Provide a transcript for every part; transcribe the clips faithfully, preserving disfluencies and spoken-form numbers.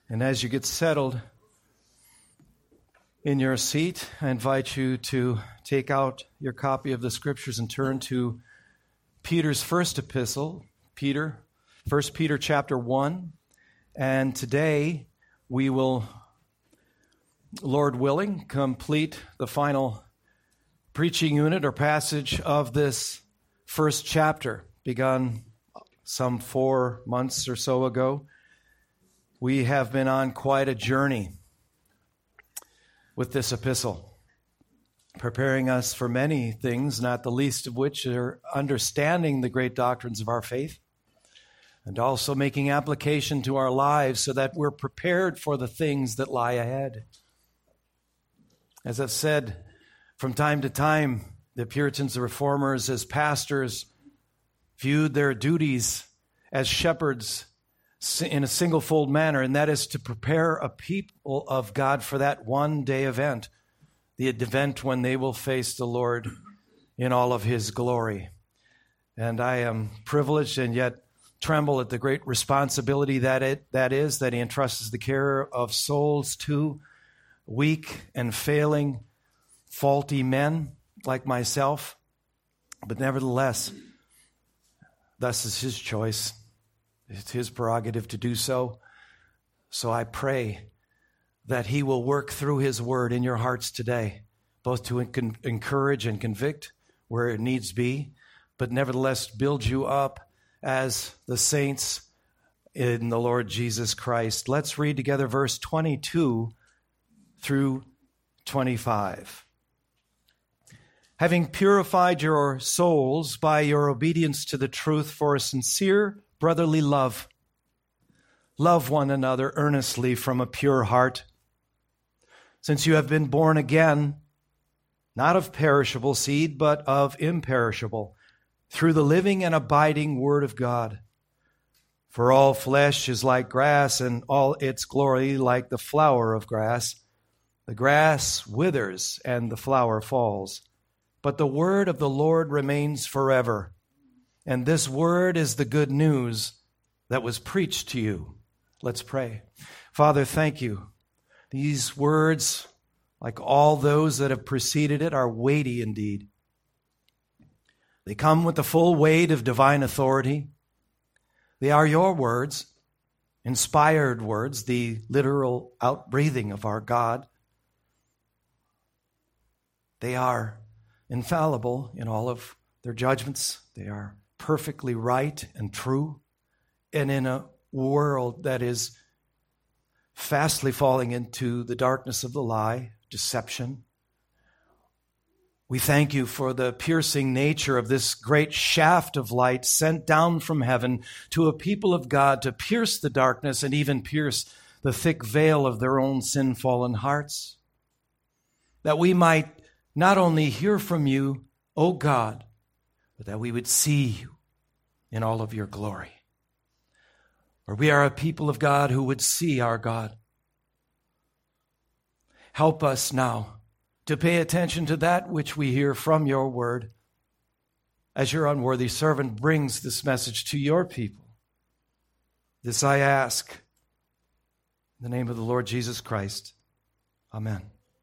And as you get settled in your seat, I invite you to take out your copy of the Scriptures and turn to Peter's first epistle, Peter, First Peter chapter one. And today we will, Lord willing, complete the final preaching unit or passage of this first chapter, begun some four months or so ago. We have been on quite a journey with this epistle, preparing us for many things, not the least of which are understanding the great doctrines of our faith, and also making application to our lives so that we're prepared for the things that lie ahead. As I've said, from time to time, the Puritans, the Reformers, as pastors, viewed their duties as shepherds in a single-fold manner, and that is to prepare a people of God for that one-day event, the event when they will face the Lord in all of His glory. And I am privileged and yet tremble at the great responsibility that it that is, that He entrusts the care of souls to weak and failing, faulty men like myself. But nevertheless, thus is His choice. It's His prerogative to do so. So I pray that He will work through His word in your hearts today, both to encourage and convict where it needs be, but nevertheless build you up as the saints in the Lord Jesus Christ. Let's read together verse twenty-two through twenty-five. Having purified your souls by your obedience to the truth for a sincere brotherly love, love one another earnestly from a pure heart, since you have been born again, not of perishable seed, but of imperishable, through the living and abiding Word of God. For all flesh is like grass, and all its glory like the flower of grass. The grass withers, and the flower falls, but the word of the Lord remains forever. And this word is the good news that was preached to you. Let's pray. Father, thank you. These words, like all those that have preceded it, are weighty indeed. They come with the full weight of divine authority. They are your words, inspired words, the literal outbreathing of our God. They are infallible in all of their judgments. They are perfectly right and true. And in a world that is fastly falling into the darkness of the lie, deception, we thank you for the piercing nature of this great shaft of light sent down from heaven to a people of God to pierce the darkness and even pierce the thick veil of their own sin-fallen hearts, that we might not only hear from you, O God, but that we would see you in all of your glory. For we are a people of God who would see our God. Help us now to pay attention to that which we hear from your word as your unworthy servant brings this message to your people. This I ask in the name of the Lord Jesus Christ. Amen.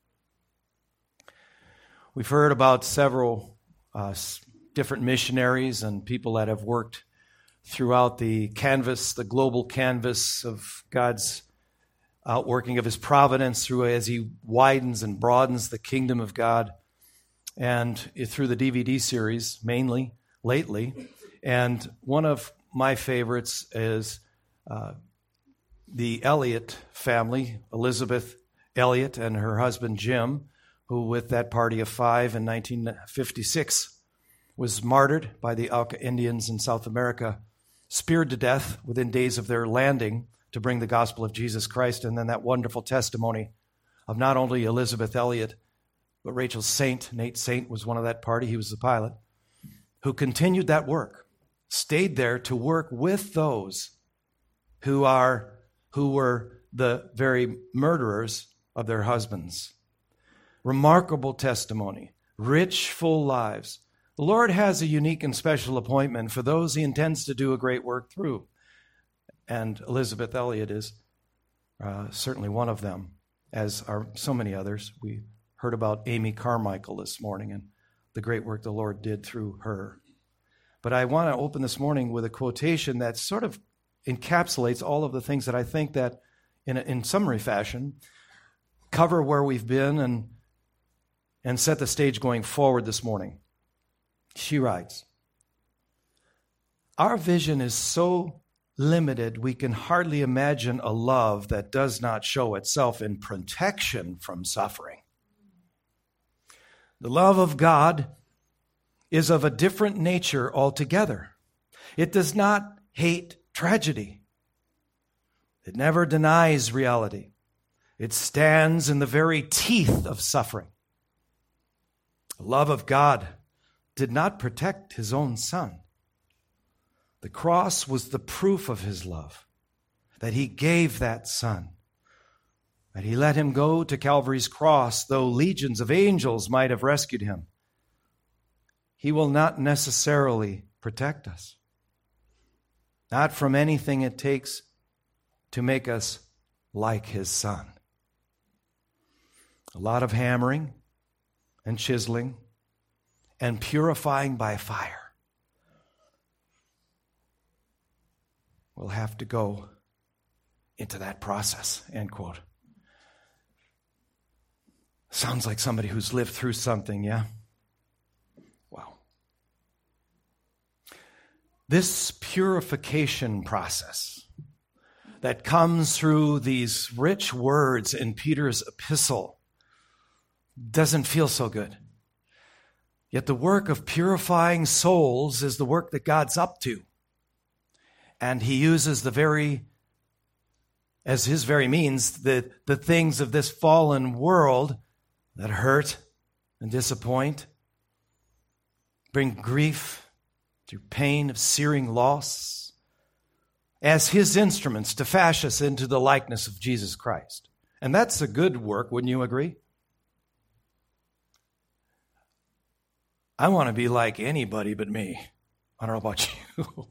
We've heard about several uh, different missionaries and people that have worked throughout the canvas, the global canvas of God's outworking of His providence through as He widens and broadens the kingdom of God, and through the D V D series, mainly lately. And one of my favorites is uh, the Elliott family, Elizabeth Elliott and her husband Jim, who with that party of five in nineteen fifty-six was martyred by the Auca Indians in South America, speared to death within days of their landing to bring the gospel of Jesus Christ. And then that wonderful testimony of not only Elizabeth Elliott, but Rachel Saint. Nate Saint was one of that party. He was the pilot, who continued that work, stayed there to work with those who are who were the very murderers of their husbands. Remarkable testimony, rich, full lives. The Lord has a unique and special appointment for those He intends to do a great work through. And Elizabeth Elliott is uh, certainly one of them, as are so many others. We heard about Amy Carmichael this morning and the great work the Lord did through her. But I want to open this morning with a quotation that sort of encapsulates all of the things that I think that, in, a, in summary fashion, cover where we've been and, and set the stage going forward this morning. She writes, "Our vision is so limited, we can hardly imagine a love that does not show itself in protection from suffering. The love of God is of a different nature altogether. It does not hate tragedy. It never denies reality. It stands in the very teeth of suffering. The love of God did not protect his own son. The cross was the proof of his love, that he gave that son, that he let him go to Calvary's cross, though legions of angels might have rescued him. He will not necessarily protect us, not from anything it takes to make us like his son. A lot of hammering and chiseling and purifying by fire will have to go into that process," end quote. Sounds like somebody who's lived through something, yeah? Wow. This purification process that comes through these rich words in Peter's epistle doesn't feel so good. Yet the work of purifying souls is the work that God's up to. And he uses the very, as his very means, the, the things of this fallen world that hurt and disappoint, bring grief through pain of searing loss, as his instruments to fashion us into the likeness of Jesus Christ. And that's a good work, wouldn't you agree? I want to be like anybody but me. I don't know about you.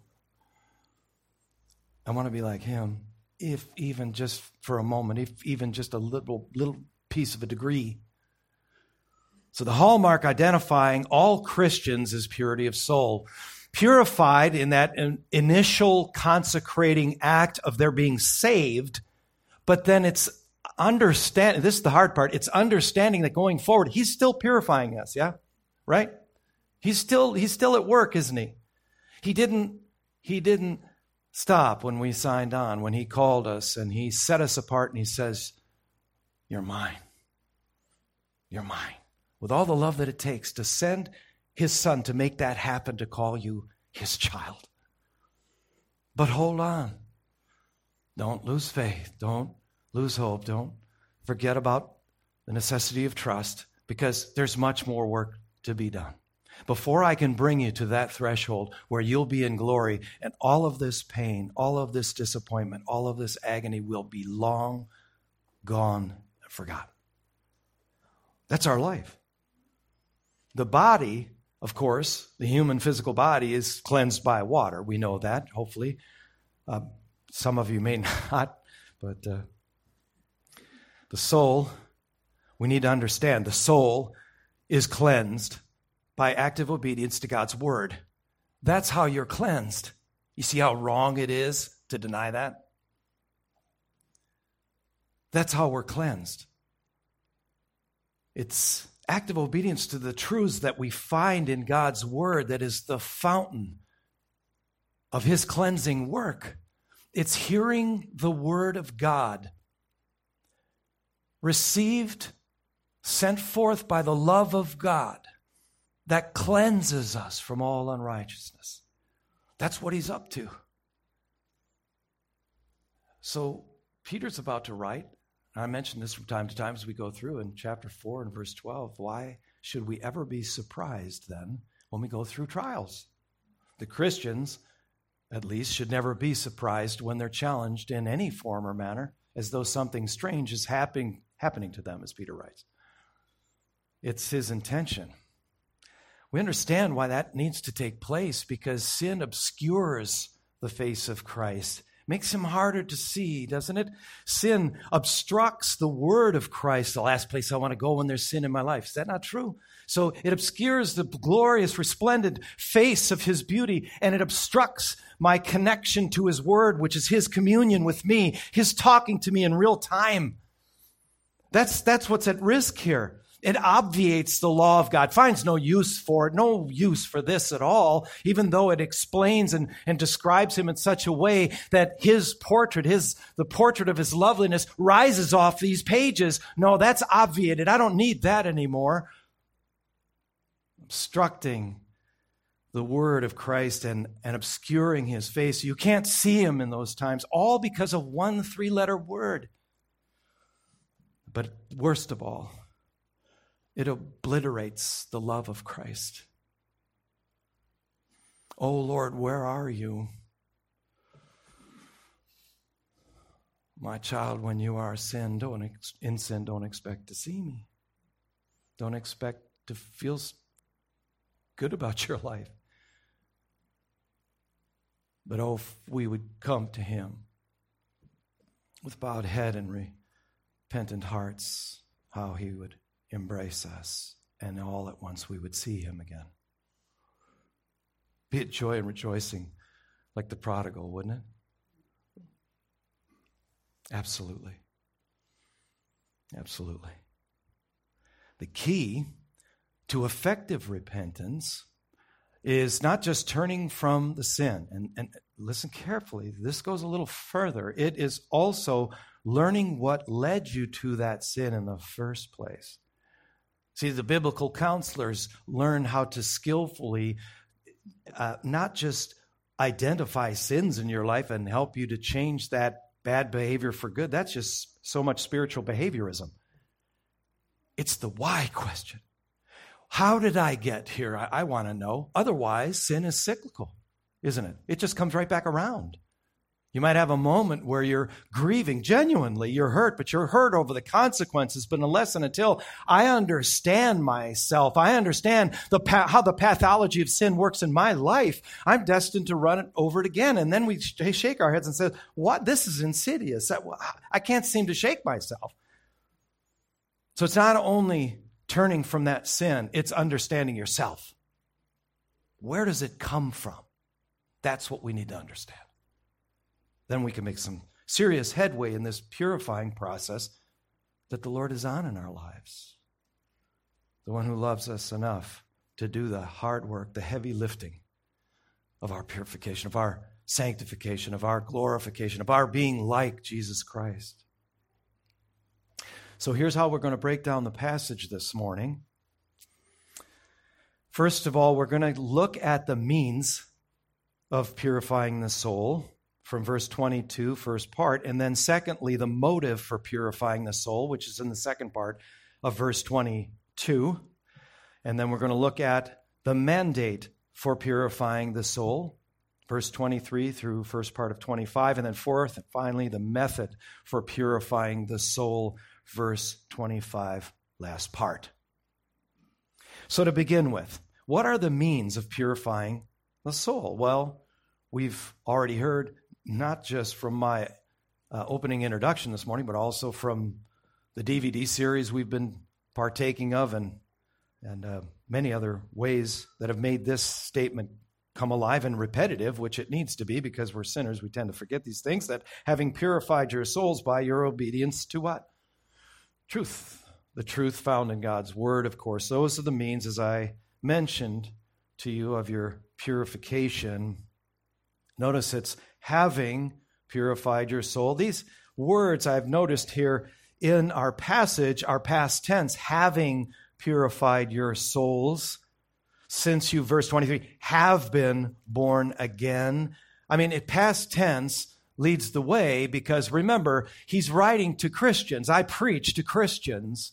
I want to be like him, if even just for a moment, if even just a little little piece of a degree. So the hallmark identifying all Christians is purity of soul. Purified in that initial consecrating act of their being saved, but then it's understanding, this is the hard part, it's understanding that going forward, he's still purifying us, yeah? Right? He's still he's still at work, isn't he? He didn't he didn't stop when we signed on, when he called us and he set us apart and he says, "You're mine. You're mine." With all the love that it takes to send his son to make that happen, to call you his child. But hold on. Don't lose faith. Don't lose hope. Don't forget about the necessity of trust, because there's much more work to be done. Before I can bring you to that threshold where you'll be in glory, and all of this pain, all of this disappointment, all of this agony will be long gone and forgotten. That's our life. The body, of course, the human physical body is cleansed by water. We know that, hopefully. Uh, some of you may not, but uh, the soul, we need to understand, the soul is cleansed by active obedience to God's word. That's how you're cleansed. You see how wrong it is to deny that? That's how we're cleansed. It's active obedience to the truths that we find in God's word that is the fountain of his cleansing work. It's hearing the word of God, received, sent forth by the love of God, that cleanses us from all unrighteousness. That's what he's up to. So Peter's about to write, and I mention this from time to time as we go through in chapter four and verse twelve. Why should we ever be surprised then when we go through trials? The Christians, at least, should never be surprised when they're challenged in any form or manner, as though something strange is happening, happening to them, as Peter writes. It's his intention. We understand why that needs to take place, because sin obscures the face of Christ, Makes him harder to see, doesn't it? Sin obstructs the word of Christ, the last place I want to go when there's sin in my life. Is that not true? So it obscures the glorious, resplendent face of his beauty, and it obstructs my connection to his word, which is his communion with me, his talking to me in real time. That's, that's what's at risk here. It obviates the law of God, finds no use for it, no use for this at all, even though it explains and, and describes him in such a way that his portrait, his the portrait of his loveliness rises off these pages. No, that's obviated. I don't need that anymore. Obstructing the word of Christ and, and obscuring his face. You can't see him in those times, all because of one three-letter word. But worst of all, it obliterates the love of Christ. Oh Lord, where are you? My child, when you are sin, don't ex- in sin, don't expect to see me. Don't expect to feel good about your life. But oh, if we would come to him with bowed head and repentant hearts, how he would embrace us, and all at once we would see him again. Be it joy and rejoicing like the prodigal, wouldn't it? Absolutely. Absolutely. The key to effective repentance is not just turning from the sin. And, and listen carefully, this goes a little further. It is also learning what led you to that sin in the first place. See, the biblical counselors learn how to skillfully uh, not just identify sins in your life and help you to change that bad behavior for good. That's just so much spiritual behaviorism. It's the why question. How did I get here? I, I want to know. Otherwise, sin is cyclical, isn't it? It just comes right back around. You might have a moment where you're grieving genuinely, you're hurt, but you're hurt over the consequences. But unless and until I understand myself, I understand the pa- how the pathology of sin works in my life, I'm destined to run it over it again. And then we sh- shake our heads and say, what? This is insidious. I can't seem to shake myself. So it's not only turning from that sin, it's understanding yourself. Where does it come from? That's what we need to understand. Then we can make some serious headway in this purifying process that the Lord is on in our lives. The one who loves us enough to do the hard work, the heavy lifting of our purification, of our sanctification, of our glorification, of our being like Jesus Christ. So here's how we're going to break down the passage this morning. First of all, we're going to look at the means of purifying the soul from verse twenty-two, first part, and then secondly, the motive for purifying the soul, which is in the second part of verse twenty-two. And then we're going to look at the mandate for purifying the soul, verse twenty-three through first part of twenty-five, and then fourth, and finally, the method for purifying the soul, verse twenty-five, last part. So to begin with, what are the means of purifying the soul? Well, we've already heard, not just from my uh, opening introduction this morning, but also from the D V D series we've been partaking of and, and uh, many other ways that have made this statement come alive and repetitive, which it needs to be because we're sinners. We tend to forget these things, that having purified your souls by your obedience to what? Truth. The truth found in God's word, of course. Those are the means, as I mentioned to you, of your purification. Notice it's having purified your soul. These words I've noticed here in our passage are past tense, having purified your souls, since you, verse twenty-three, have been born again. I mean, it past tense leads the way because, remember, he's writing to Christians. I preach to Christians.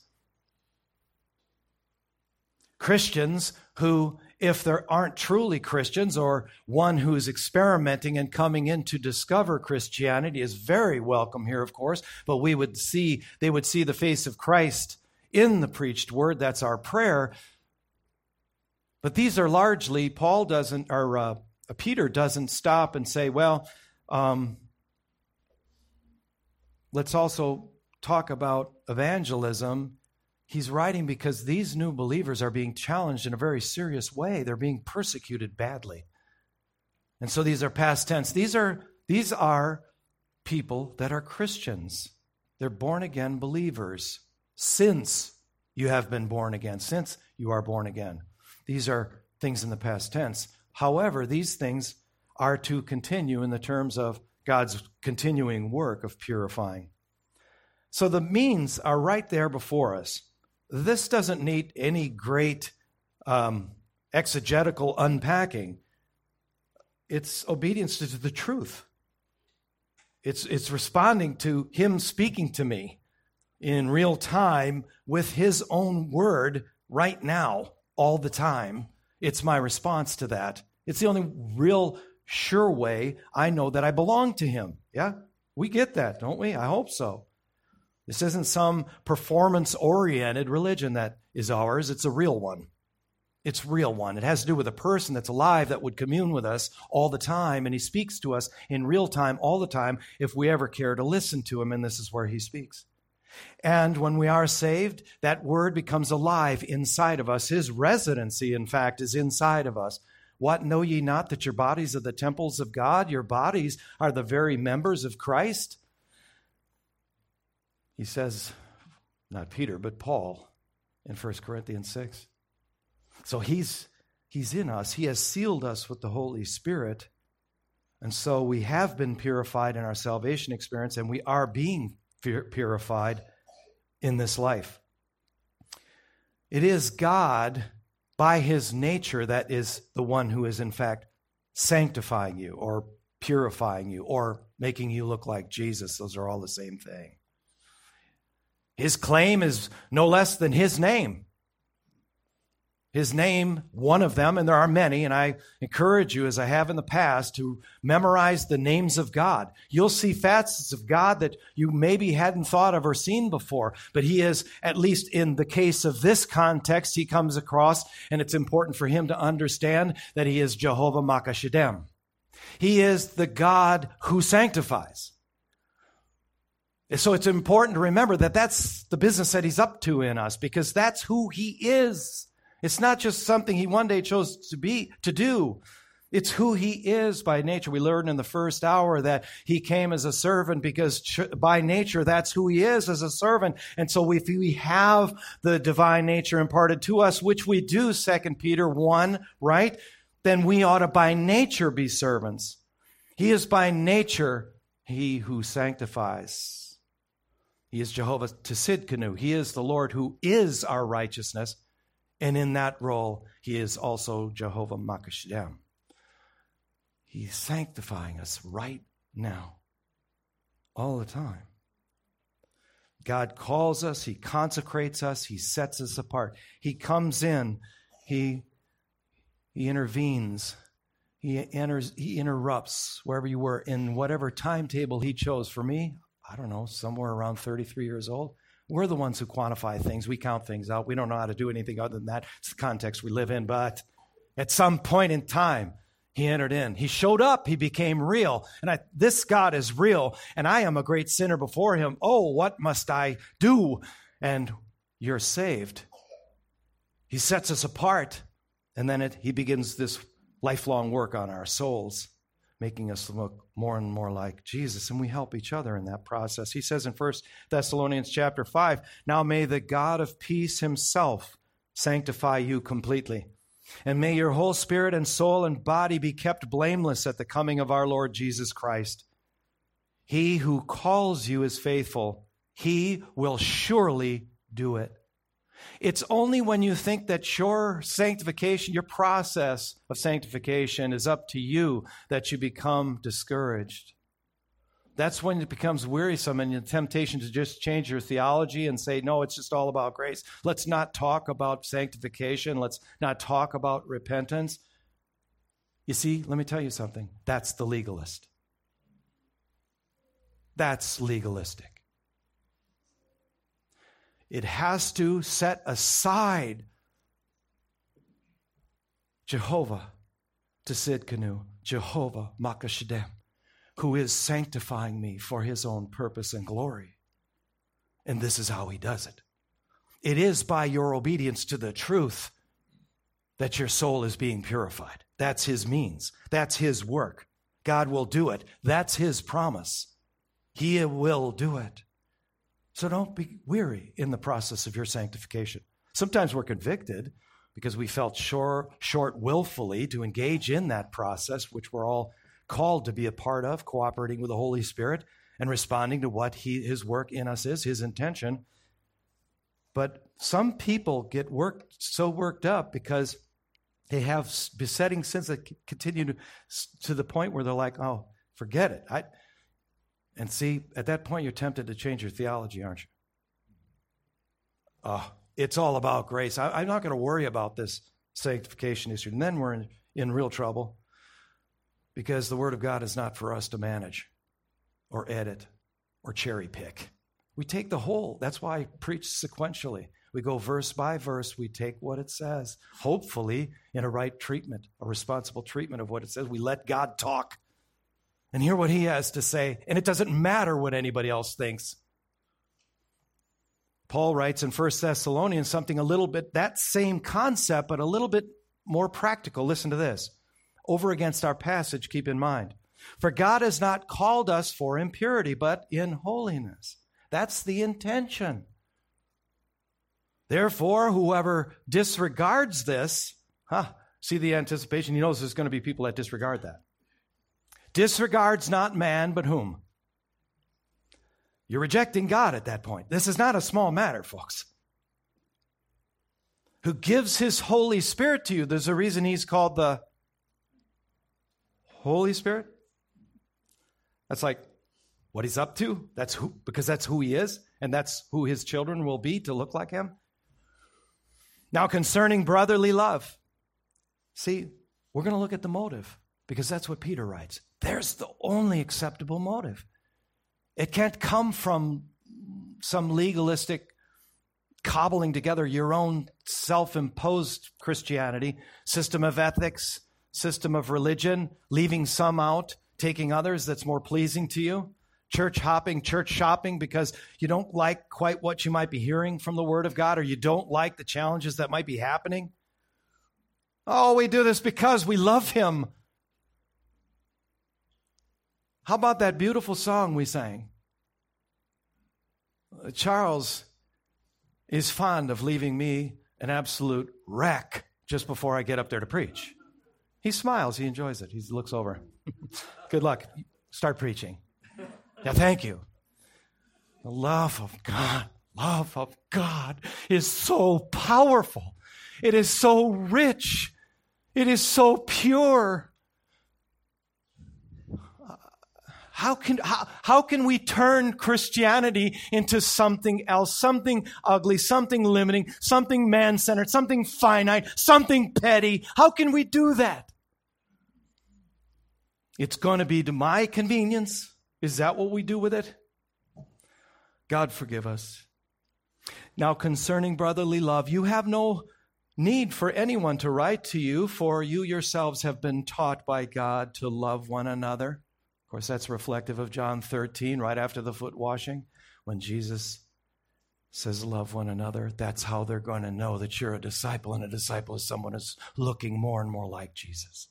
Christians who, if there aren't truly Christians, or one who's experimenting and coming in to discover Christianity, is very welcome here, of course, but we would see, they would see the face of Christ in the preached word. That's our prayer. But these are largely, Paul doesn't, or uh, Peter doesn't stop and say, well, um, let's also talk about evangelism. He's writing because these new believers are being challenged in a very serious way. They're being persecuted badly. And so these are past tense. These are, these are people that are Christians. They're born-again believers since you have been born again, since you are born again. These are things in the past tense. However, these things are to continue in the terms of God's continuing work of purifying. So the means are right there before us. This doesn't need any great um, exegetical unpacking. It's obedience to the truth. It's, it's responding to Him speaking to me in real time with His own word right now, all the time. It's my response to that. It's the only real sure way I know that I belong to Him. Yeah? We get that, don't we? I hope so. This isn't some performance-oriented religion that is ours. It's a real one. It's a real one. It has to do with a person that's alive that would commune with us all the time, and He speaks to us in real time all the time if we ever care to listen to Him, and this is where He speaks. And when we are saved, that word becomes alive inside of us. His residency, in fact, is inside of us. What, know ye not that your bodies are the temples of God? Your bodies are the very members of Christ. He says, not Peter, but Paul in First Corinthians six. So he's, he's in us. He has sealed us with the Holy Spirit. And so we have been purified in our salvation experience, and we are being purified in this life. It is God, by His nature, that is the one who is, in fact, sanctifying you or purifying you or making you look like Jesus. Those are all the same thing. His claim is no less than His name. His name, one of them, and there are many, and I encourage you, as I have in the past, to memorize the names of God. You'll see facets of God that you maybe hadn't thought of or seen before, but He is, at least in the case of this context, He comes across, and it's important for him to understand that He is Jehovah Makashedem. He is the God who sanctifies. So it's important to remember that that's the business that He's up to in us, because that's who He is. It's not just something He one day chose to be, to do. It's who He is by nature. We learned in the first hour that He came as a servant because by nature, that's who He is, as a servant. And so if we have the divine nature imparted to us, which we do, Second Peter one, right? Then we ought to by nature be servants. He is by nature He who sanctifies. He is Jehovah Tsidkenu. He is the Lord who is our righteousness. And in that role, He is also Jehovah Makashedem. He's sanctifying us right now, all the time. God calls us. He consecrates us. He sets us apart. He comes in. He, he intervenes. He enters. He interrupts wherever you were in whatever timetable He chose. For me, I don't know, somewhere around thirty-three years old. We're the ones who quantify things. We count things out. We don't know how to do anything other than that. It's the context we live in. But at some point in time, He entered in. He showed up. He became real. And I, this God is real, and I am a great sinner before Him. Oh, what must I do? And you're saved. He sets us apart, and then it, He begins this lifelong work on our souls, making us look more and more like Jesus, and we help each other in that process. He says in First Thessalonians chapter five, now may the God of peace Himself sanctify you completely, and may your whole spirit and soul and body be kept blameless at the coming of our Lord Jesus Christ. He who calls you is faithful. He will surely do it. It's only when you think that your sanctification, your process of sanctification is up to you that you become discouraged. That's when it becomes wearisome and the temptation to just change your theology and say, no, it's just all about grace. Let's not talk about sanctification. Let's not talk about repentance. You see, let me tell you something. That's the legalist. That's legalistic. It has to set aside Jehovah Tsidkenu, Jehovah Makashedem, who is sanctifying me for his own purpose and glory. And this is how he does it. It is by your obedience to the truth that your soul is being purified. That's his means. That's his work. God will do it. That's his promise. He will do it. So don't be weary in the process of your sanctification. Sometimes we're convicted because we felt short, short willfully to engage in that process, which we're all called to be a part of, cooperating with the Holy Spirit and responding to what he, his work in us is, his intention. But some people get worked so worked up because they have besetting sins that continue to, to the point where they're like, oh, forget it. I, and see, at that point, you're tempted to change your theology, aren't you? Oh, it's all about grace. I, I'm not going to worry about this sanctification issue. And then we're in, in real trouble because the Word of God is not for us to manage or edit or cherry pick. We take the whole. That's why I preach sequentially. We go verse by verse. We take what it says, hopefully in a right treatment, a responsible treatment of what it says. We let God talk and hear what he has to say. And it doesn't matter what anybody else thinks. Paul writes in First Thessalonians something a little bit, that same concept, but a little bit more practical. Listen to this. Over against our passage, keep in mind. For God has not called us for impurity, but in holiness. That's the intention. Therefore, whoever disregards this, huh, see the anticipation? He knows there's going to be people that disregard that. Disregards not man, but whom? You're rejecting God at that point. This is not a small matter, folks. Who gives his Holy Spirit to you. There's a reason he's called the Holy Spirit. That's like what he's up to. That's who, because that's who he is, and that's who his children will be to look like him. Now, concerning brotherly love. See, we're going to look at the motive because that's what Peter writes. There's the only acceptable motive. It can't come from some legalistic cobbling together your own self-imposed Christianity, system of ethics, system of religion, leaving some out, taking others that's more pleasing to you. Church hopping, church shopping because you don't like quite what you might be hearing from the Word of God, or you don't like the challenges that might be happening. Oh, we do this because we love him. How about that beautiful song we sang? Charles is fond of leaving me an absolute wreck just before I get up there to preach. He smiles. He enjoys it. He looks over. Good luck. Start preaching. Yeah, thank you. The love of God, love of God is so powerful. It is so rich. It is so pure. How can, how, how can we turn Christianity into something else, something ugly, something limiting, something man-centered, something finite, something petty? How can we do that? It's going to be to my convenience. Is that what we do with it? God forgive us. Now, concerning brotherly love, you have no need for anyone to write to you, for you yourselves have been taught by God to love one another. Of course, that's reflective of John thirteen, right after the foot washing, when Jesus says, love one another. That's how they're going to know that you're a disciple, and a disciple is someone who's looking more and more like Jesus.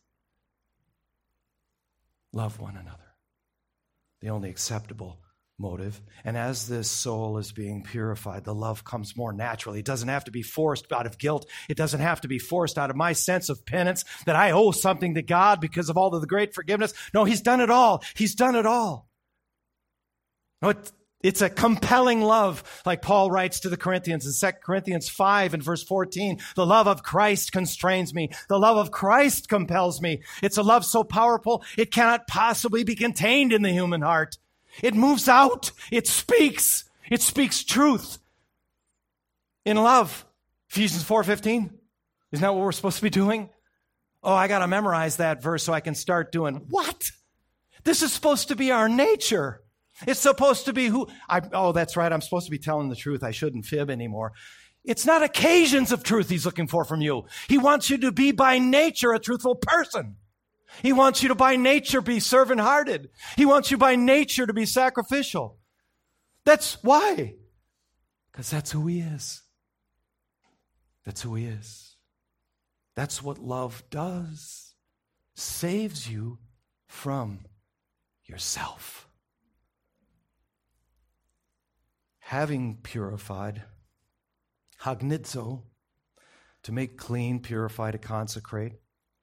Love one another. The only acceptable motive. And as this soul is being purified, the love comes more naturally. It doesn't have to be forced out of guilt. It doesn't have to be forced out of my sense of penance that I owe something to God because of all of the great forgiveness. No, he's done it all. He's done it all. No, it, it's a compelling love, like Paul writes to the Corinthians in Second Corinthians five and verse fourteen. The love of Christ constrains me. The love of Christ compels me. It's a love so powerful, it cannot possibly be contained in the human heart. It moves out. It speaks. It speaks truth. In love. Ephesians four fifteen. Isn't that what we're supposed to be doing? Oh, I got to memorize that verse so I can start doing what? This is supposed to be our nature. It's supposed to be who, I, oh, that's right. I'm supposed to be telling the truth. I shouldn't fib anymore. It's not occasions of truth he's looking for from you. He wants you to be by nature a truthful person. He wants you to by nature be servant-hearted. He wants you by nature to be sacrificial. That's why. Because that's who he is. That's who he is. That's what love does. Saves you from yourself. Having purified, hagnizo, to make clean, purify, to consecrate.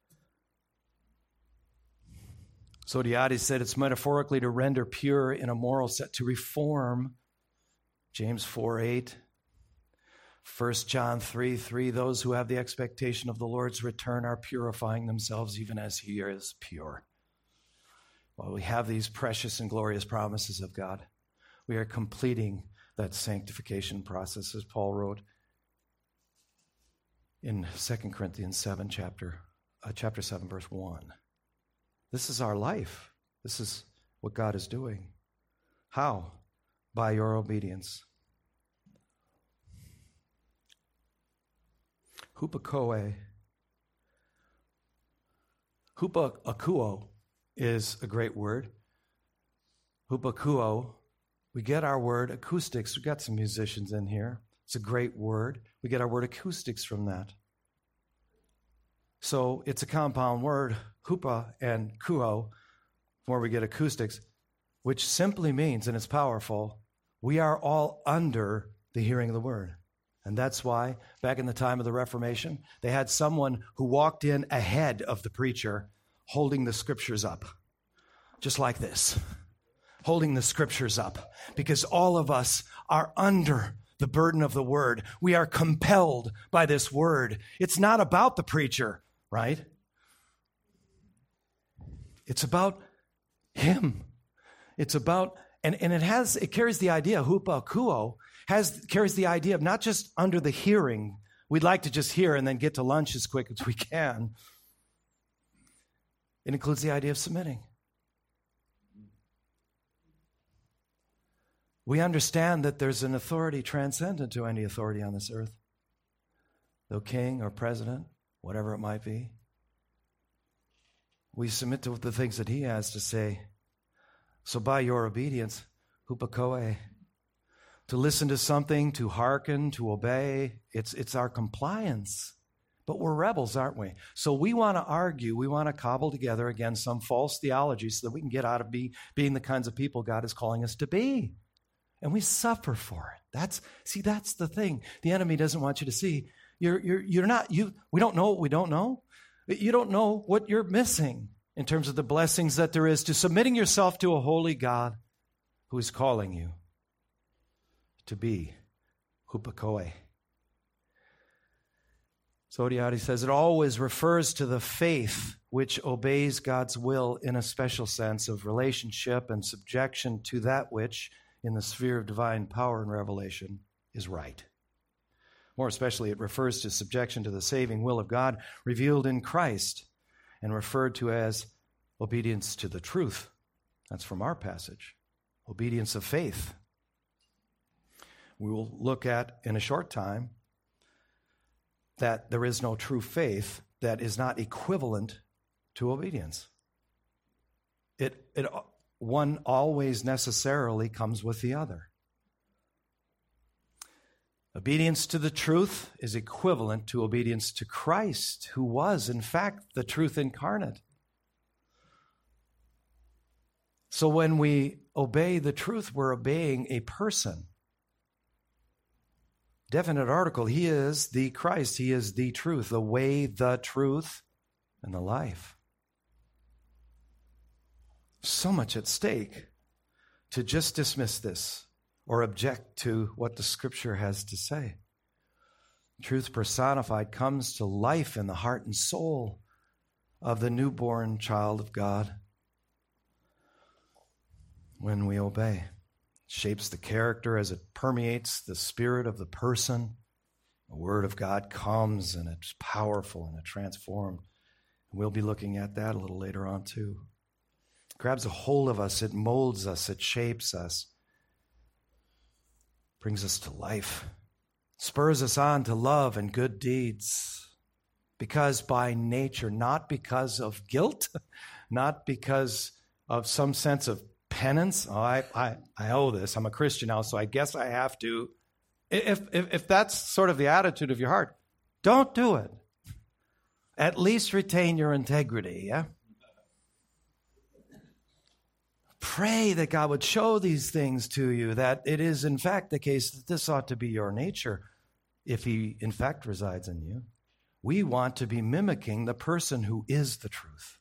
Zodiades said it's metaphorically to render pure in a moral set, to reform. James four eight. First John three three, those who have the expectation of the Lord's return are purifying themselves even as he is pure. While we have these precious and glorious promises of God, we are completing that sanctification process, as Paul wrote in Second Corinthians seven, chapter, uh, chapter seven, verse one. This is our life. This is what God is doing. How? By your obedience. Hupakoe. Hupakuo is a great word. Hupakuo. We get our word acoustics. We've got some musicians in here. It's a great word. We get our word acoustics from that. So it's a compound word, hupa and kuo, where we get acoustics, which simply means, and it's powerful, we are all under the hearing of the word. And that's why, back in the time of the Reformation, they had someone who walked in ahead of the preacher holding the scriptures up, just like this, holding the scriptures up, because all of us are under the burden of the word. We are compelled by this word. It's not about the preacher, right? It's about him. It's about, and, and it has, it carries the idea, hupa kuo, has, carries the idea of not just under the hearing. We'd like to just hear and then get to lunch as quick as we can. It includes the idea of submitting. We understand that there's an authority transcendent to any authority on this earth. Though king or president, whatever it might be. We submit to the things that he has to say. So by your obedience, hupakoe, to listen to something, to hearken, to obey, it's, it's our compliance. But we're rebels, aren't we? So we want to argue, we want to cobble together, again, some false theology so that we can get out of be, being the kinds of people God is calling us to be. And we suffer for it. That's, see, that's the thing. The enemy doesn't want you to see. You're, you're, you're not, you, we don't know what we don't know. You don't know what you're missing in terms of the blessings that there is to submitting yourself to a holy God who is calling you to be hupakoe. Zodiades says it always refers to the faith which obeys God's will in a special sense of relationship and subjection to that which, in the sphere of divine power and revelation, is right. More especially, it refers to subjection to the saving will of God revealed in Christ and referred to as obedience to the truth. That's from our passage. Obedience of faith. We will look at in a short time that there is no true faith that is not equivalent to obedience. It, it, one always necessarily comes with the other. Obedience to the truth is equivalent to obedience to Christ, who was, in fact, the truth incarnate. So when we obey the truth, we're obeying a person. Definite article, he is the Christ, he is the truth, the way, the truth, and the life. So much at stake to just dismiss this or object to what the Scripture has to say. Truth personified comes to life in the heart and soul of the newborn child of God when we obey. It shapes the character as it permeates the spirit of the person. The Word of God comes and it's powerful and it transforms. We'll be looking at that a little later on too. It grabs a hold of us, it molds us, it shapes us, brings us to life, spurs us on to love and good deeds. Because by nature, not because of guilt, not because of some sense of penance. Oh, I, I, I owe this. I'm a Christian now, so I guess I have to. If, if, if that's sort of the attitude of your heart, don't do it. At least retain your integrity, yeah? Pray that God would show these things to you, that it is in fact the case that this ought to be your nature if he in fact resides in you. We want to be mimicking the person who is the truth.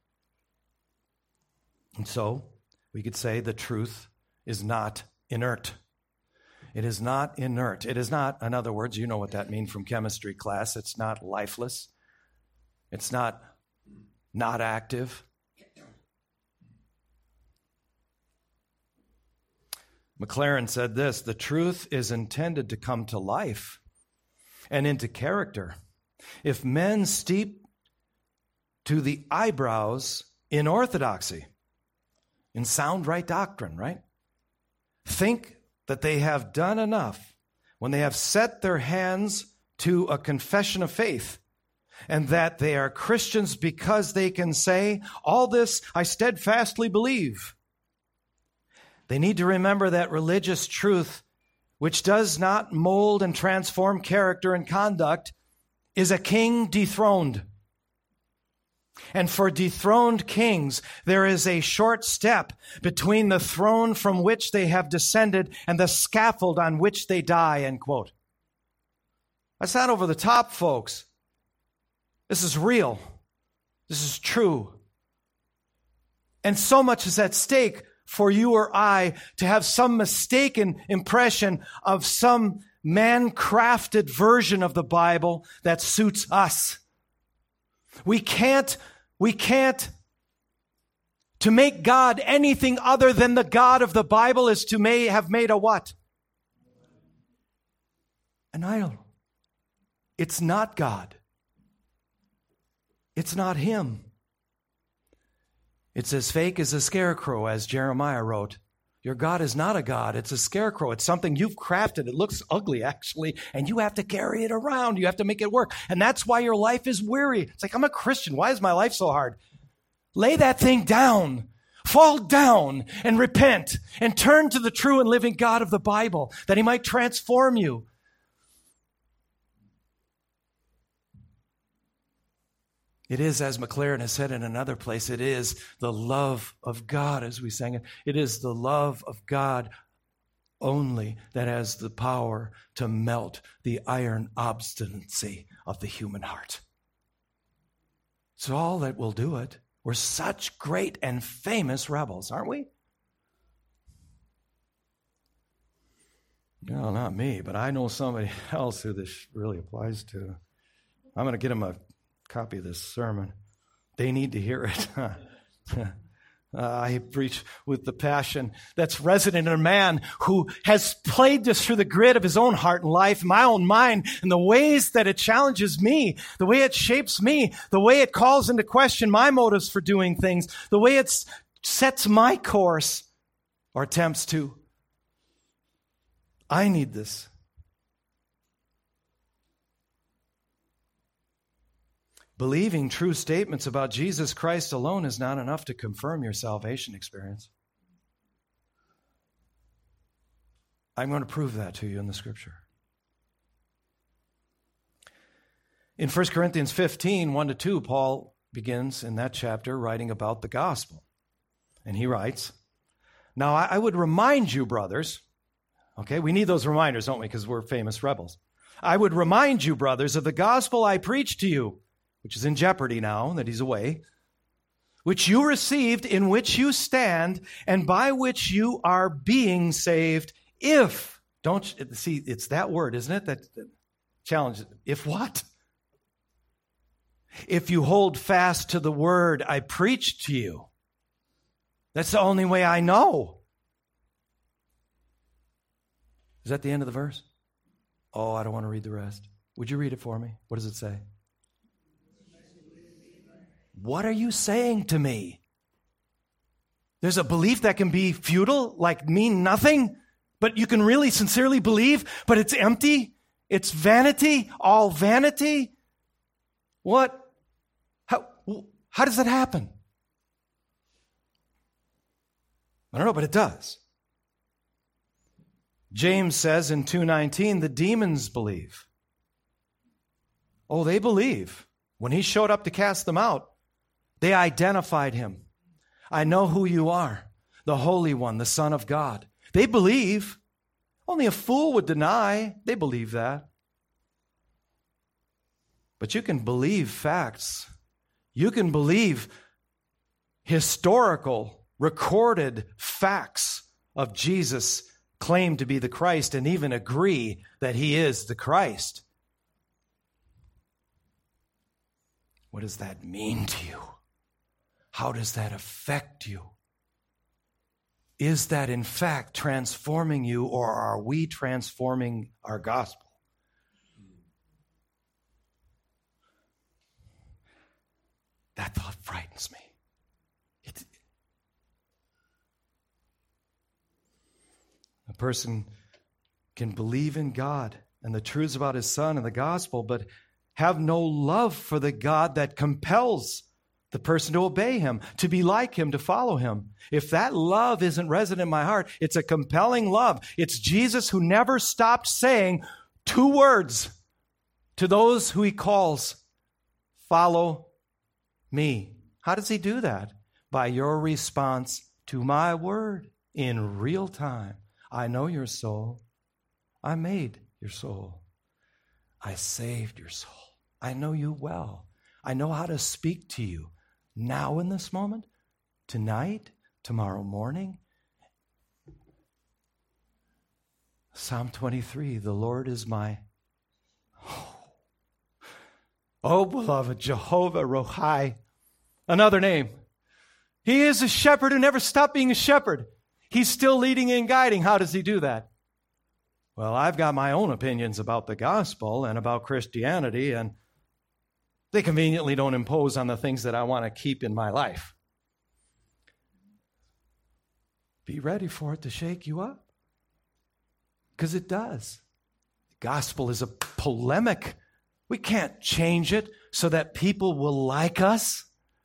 And so we could say the truth is not inert. It is not inert. It is not, in other words, you know what that means from chemistry class. It's not lifeless. It's not not active. McLaren said this, the truth is intended to come to life and into character. If men steep to the eyebrows in orthodoxy, in sound right doctrine, right? Think that they have done enough when they have set their hands to a confession of faith, and that they are Christians because they can say, all this I steadfastly believe. They need to remember that religious truth, which does not mold and transform character and conduct, is a king dethroned. And for dethroned kings, there is a short step between the throne from which they have descended and the scaffold on which they die, end quote. That's not over the top, folks. This is real. This is true. And so much is at stake for you or I to have some mistaken impression of some man-crafted version of the Bible that suits us. We can't, we can't, to make God anything other than the God of the Bible is to may have made a what? An idol. It's not God. It's not him. It's as fake as a scarecrow, as Jeremiah wrote. Your God is not a God. It's a scarecrow. It's something you've crafted. It looks ugly, actually, and you have to carry it around. You have to make it work. And that's why your life is weary. It's like, I'm a Christian. Why is my life so hard? Lay that thing down. Fall down and repent and turn to the true and living God of the Bible that he might transform you. It is, as McLaren has said in another place, it is the love of God, as we sang it. It is the love of God only that has the power to melt the iron obstinacy of the human heart. It's all that will do it. We're such great and famous rebels, aren't we? No, not me, but I know somebody else who this really applies to. I'm going to get him a copy of this sermon. They need to hear it. uh, I preach with the passion that's resident in a man who has played this through the grid of his own heart and life, my own mind, and the ways that it challenges me, the way it shapes me, the way it calls into question my motives for doing things, the way it sets my course or attempts to. I need this. Believing true statements about Jesus Christ alone is not enough to confirm your salvation experience. I'm going to prove that to you in the Scripture. In First Corinthians fifteen, one to two, Paul begins in that chapter writing about the gospel. And he writes, now I would remind you, brothers, okay, we need those reminders, don't we, because we're famous rebels. I would remind you, brothers, of the gospel I preached to you, which is in jeopardy now that he's away, which you received, in which you stand, and by which you are being saved, if, don't, see, it's that word, isn't it, that, that challenges, if what? If you hold fast to the word I preached to you. That's the only way I know. Is that the end of the verse? Oh, I don't want to read the rest. Would you read it for me? What does it say? What are you saying to me? There's a belief that can be futile, like mean nothing, but you can really sincerely believe, but it's empty. It's vanity, all vanity. What? How, how does that happen? I don't know, but it does. James says in two nineteen, the demons believe. Oh, they believe. When he showed up to cast them out, they identified him. I know who you are, the Holy One, the Son of God. They believe. Only a fool would deny. They believe that. But you can believe facts. You can believe historical, recorded facts of Jesus claimed to be the Christ and even agree that he is the Christ. What does that mean to you? How does that affect you? Is that in fact transforming you, or are we transforming our gospel? That thought frightens me. It, a person can believe in God and the truths about his Son and the gospel, but have no love for the God that compels the person to obey him, to be like him, to follow him. If that love isn't resident in my heart, it's a compelling love. It's Jesus who never stopped saying two words to those who he calls, follow me. How does he do that? By your response to my word in real time. I know your soul. I made your soul. I saved your soul. I know you well. I know how to speak to you now in this moment, tonight, tomorrow morning. Psalm twenty-three, the Lord is my... Oh, oh beloved, Jehovah Rohi, another name. He is a shepherd who never stopped being a shepherd. He's still leading and guiding. How does he do that? Well, I've got my own opinions about the gospel and about Christianity, and they conveniently don't impose on the things that I want to keep in my life. Be ready for it to shake you up, because it does. The gospel is a polemic. We can't change it so that people will like us.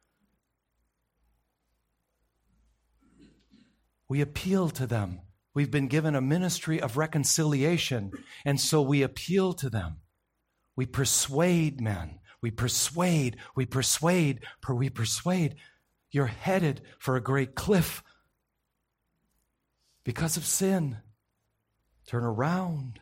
We appeal to them. We've been given a ministry of reconciliation, and so we appeal to them. We persuade men. We persuade, we persuade, per we persuade. You're headed for a great cliff because of sin. Turn around.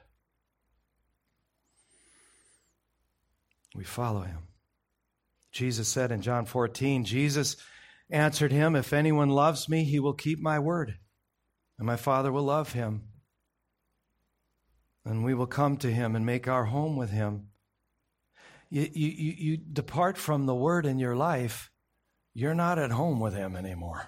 We follow him. Jesus said in John fourteen, Jesus answered him, if anyone loves me, he will keep my word, and my Father will love him. And we will come to him and make our home with him. You, you, you depart from the word in your life, you're not at home with him anymore.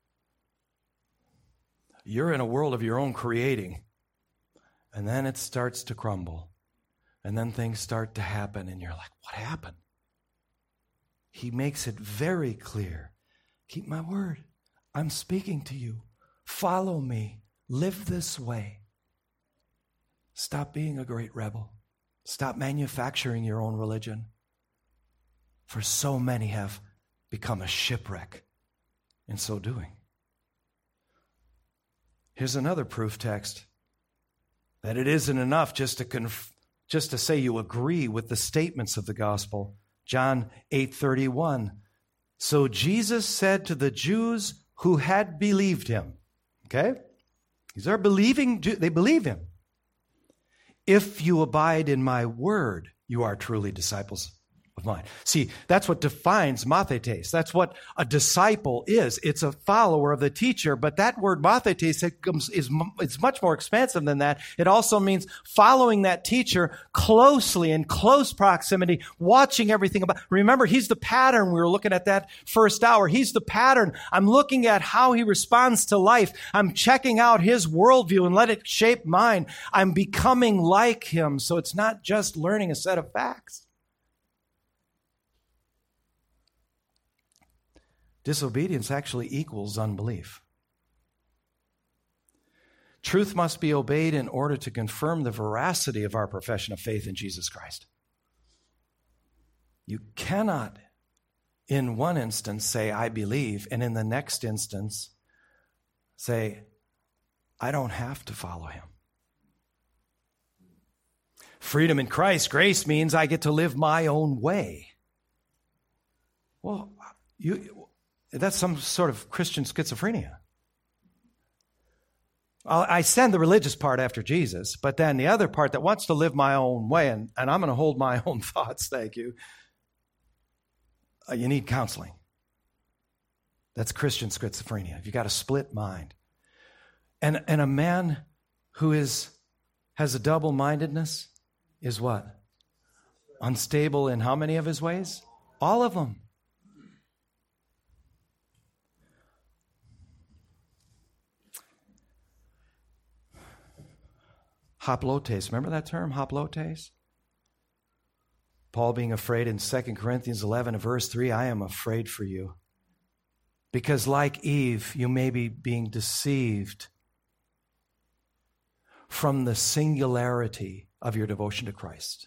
You're in a world of your own creating. And then it starts to crumble. And then things start to happen, and you're like, what happened? He makes it very clear. Keep my word. I'm speaking to you. Follow me. Live this way. Stop being a great rebel. Stop manufacturing your own religion. For so many have become a shipwreck in so doing. Here's another proof text that it isn't enough just to conf- just to say you agree with the statements of the gospel. John eight thirty-one. So Jesus said to the Jews who had believed him. Okay? These are believing Jews. They believe him. If you abide in my word, you are truly disciples of mine. See, that's what defines mathetes. That's what a disciple is. It's a follower of the teacher, but that word mathetes is, is much more expansive than that. It also means following that teacher closely, in close proximity, watching everything about. Remember, he's the pattern. We were looking at that first hour. He's the pattern. I'm looking at how he responds to life. I'm checking out his worldview and let it shape mine. I'm becoming like him. So it's not just learning a set of facts. Disobedience actually equals unbelief. Truth must be obeyed in order to confirm the veracity of our profession of faith in Jesus Christ. You cannot, in one instance, say, I believe, and in the next instance, say, I don't have to follow him. Freedom in Christ, grace means I get to live my own way. Well, you, that's some sort of Christian schizophrenia. I send the religious part after Jesus, but then the other part that wants to live my own way, and, and I'm going to hold my own thoughts, thank you, uh, you need counseling. That's Christian schizophrenia. You've got a split mind. And, and a man who is has a double-mindedness is what? Unstable in how many of his ways? All of them. Hoplotes, remember that term, hoplotes? Paul being afraid in Second Corinthians eleven, verse three, I am afraid for you. Because like Eve, you may be being deceived from the singularity of your devotion to Christ.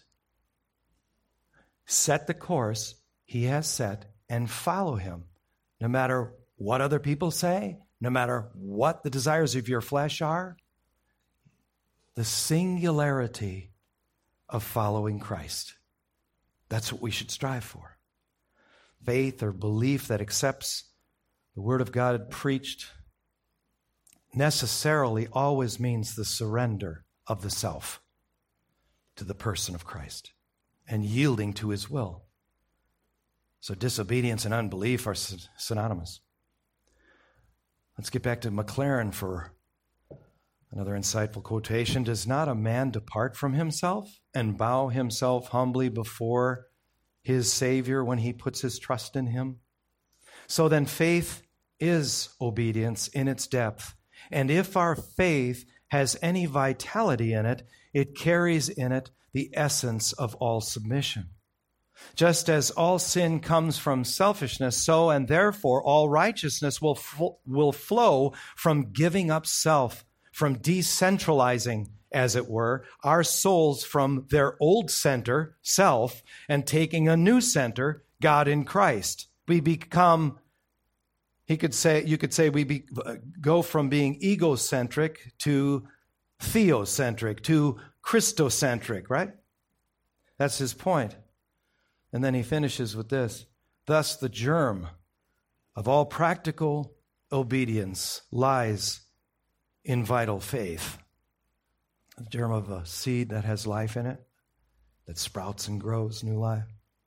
Set the course he has set and follow him, no matter what other people say, no matter what the desires of your flesh are. The singularity of following Christ. That's what we should strive for. Faith or belief that accepts the Word of God preached necessarily always means the surrender of the self to the person of Christ and yielding to his will. So disobedience and unbelief are synonymous. Let's get back to McLaren for another insightful quotation. Does not a man depart from himself and bow himself humbly before his Savior when he puts his trust in him? So then faith is obedience in its depth. And if our faith has any vitality in it, it carries in it the essence of all submission. Just as all sin comes from selfishness, so and therefore all righteousness will, fl- will flow from giving up self, from decentralizing, as it were, our souls from their old center, self, and taking a new center, God in Christ. We become, he could say, you could say we be, go from being egocentric to theocentric, to Christocentric, right? That's his point. And then he finishes with this. Thus the germ of all practical obedience lies in vital faith. The germ of a seed that has life in it, that sprouts and grows new life.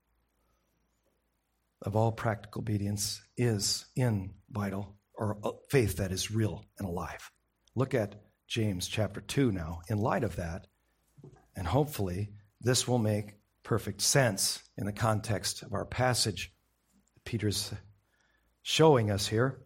Of all practical obedience is in vital, or faith that is real and alive. Look at James chapter two now, in light of that, and hopefully this will make perfect sense in the context of our passage that Peter's showing us here.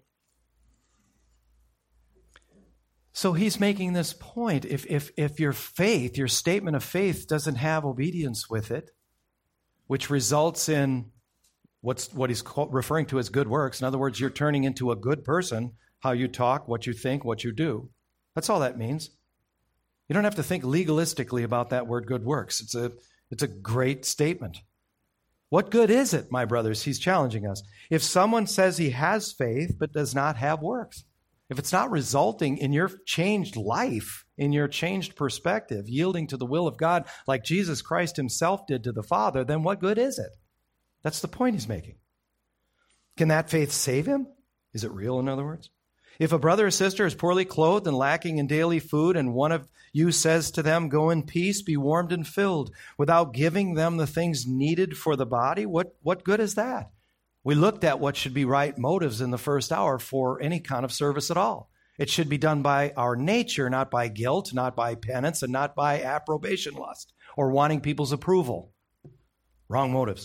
So he's making this point. If, if, if your faith, your statement of faith doesn't have obedience with it, which results in what's what he's call, referring to as good works. In other words, you're turning into a good person, how you talk, what you think, what you do. That's all that means. You don't have to think legalistically about that word good works. It's a, it's a great statement. What good is it, my brothers? He's challenging us. If someone says he has faith but does not have works, if it's not resulting in your changed life, in your changed perspective, yielding to the will of God like Jesus Christ himself did to the Father, then what good is it? That's the point he's making. Can that faith save him? Is it real, in other words? If a brother or sister is poorly clothed and lacking in daily food, and one of you says to them, go in peace, be warmed and filled, without giving them the things needed for the body, what, what good is that? We looked at what should be right motives in the first hour for any kind of service at all. It should be done by our nature, not by guilt, not by penance, and not by approbation lust or wanting people's approval. Wrong motives.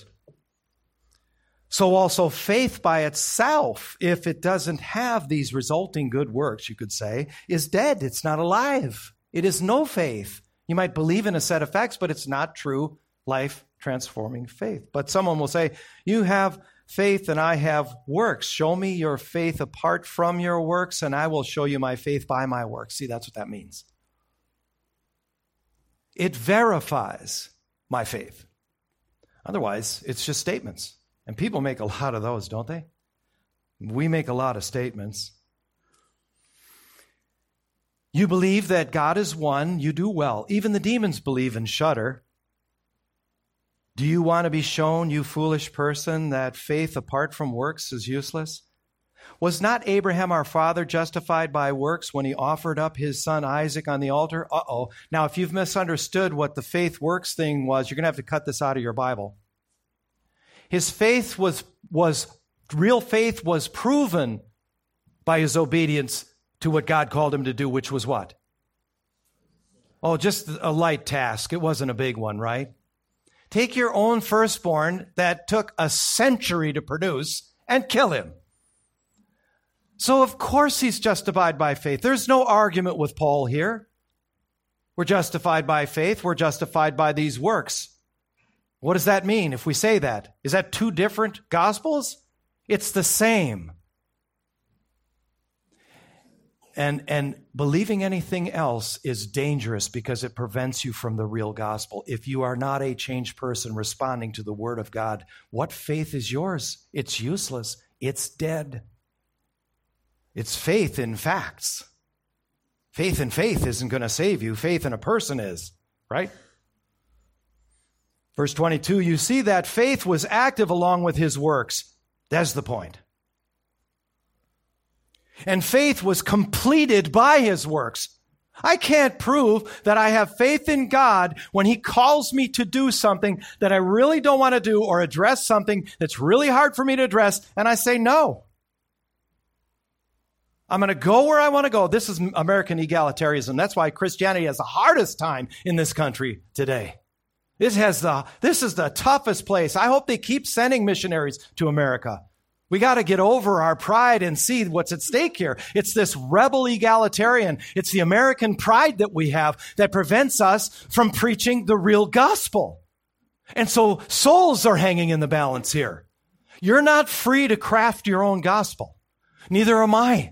So also faith by itself, if it doesn't have these resulting good works, you could say, is dead. It's not alive. It is no faith. You might believe in a set of facts, but it's not true life-transforming faith. But someone will say, you have faith and I have works. Show me your faith apart from your works, and I will show you my faith by my works. See, that's what that means. It verifies my faith. Otherwise, it's just statements. And people make a lot of those, don't they? We make a lot of statements. You believe that God is one, you do well. Even the demons believe and shudder. Do you want to be shown, you foolish person, that faith apart from works is useless? Was not Abraham our father justified by works when he offered up his son Isaac on the altar? Uh-oh. Now, if you've misunderstood what the faith works thing was, you're going to have to cut this out of your Bible. His faith was, was real faith was proven by his obedience to what God called him to do, which was what? Oh, just a light task. It wasn't a big one, right? Take your own firstborn that took a century to produce and kill him. So, of course, he's justified by faith. There's no argument with Paul here. We're justified by faith. We're justified by these works. What does that mean if we say that? Is that two different gospels? It's the same. And, and believing anything else is dangerous because it prevents you from the real gospel. If you are not a changed person responding to the word of God, what faith is yours? It's useless. It's dead. It's faith in facts. Faith in faith isn't going to save you. Faith in a person is, right? Verse twenty-two, you see that faith was active along with his works. That's the point. And faith was completed by his works. I can't prove that I have faith in God when he calls me to do something that I really don't want to do or address something that's really hard for me to address, and I say no. I'm going to go where I want to go. This is American egalitarianism. That's why Christianity has the hardest time in this country today. This has the, this is the toughest place. I hope they keep sending missionaries to America. We got to get over our pride and see what's at stake here. It's this rebel egalitarian. It's the American pride that we have that prevents us from preaching the real gospel. And so souls are hanging in the balance here. You're not free to craft your own gospel. Neither am I.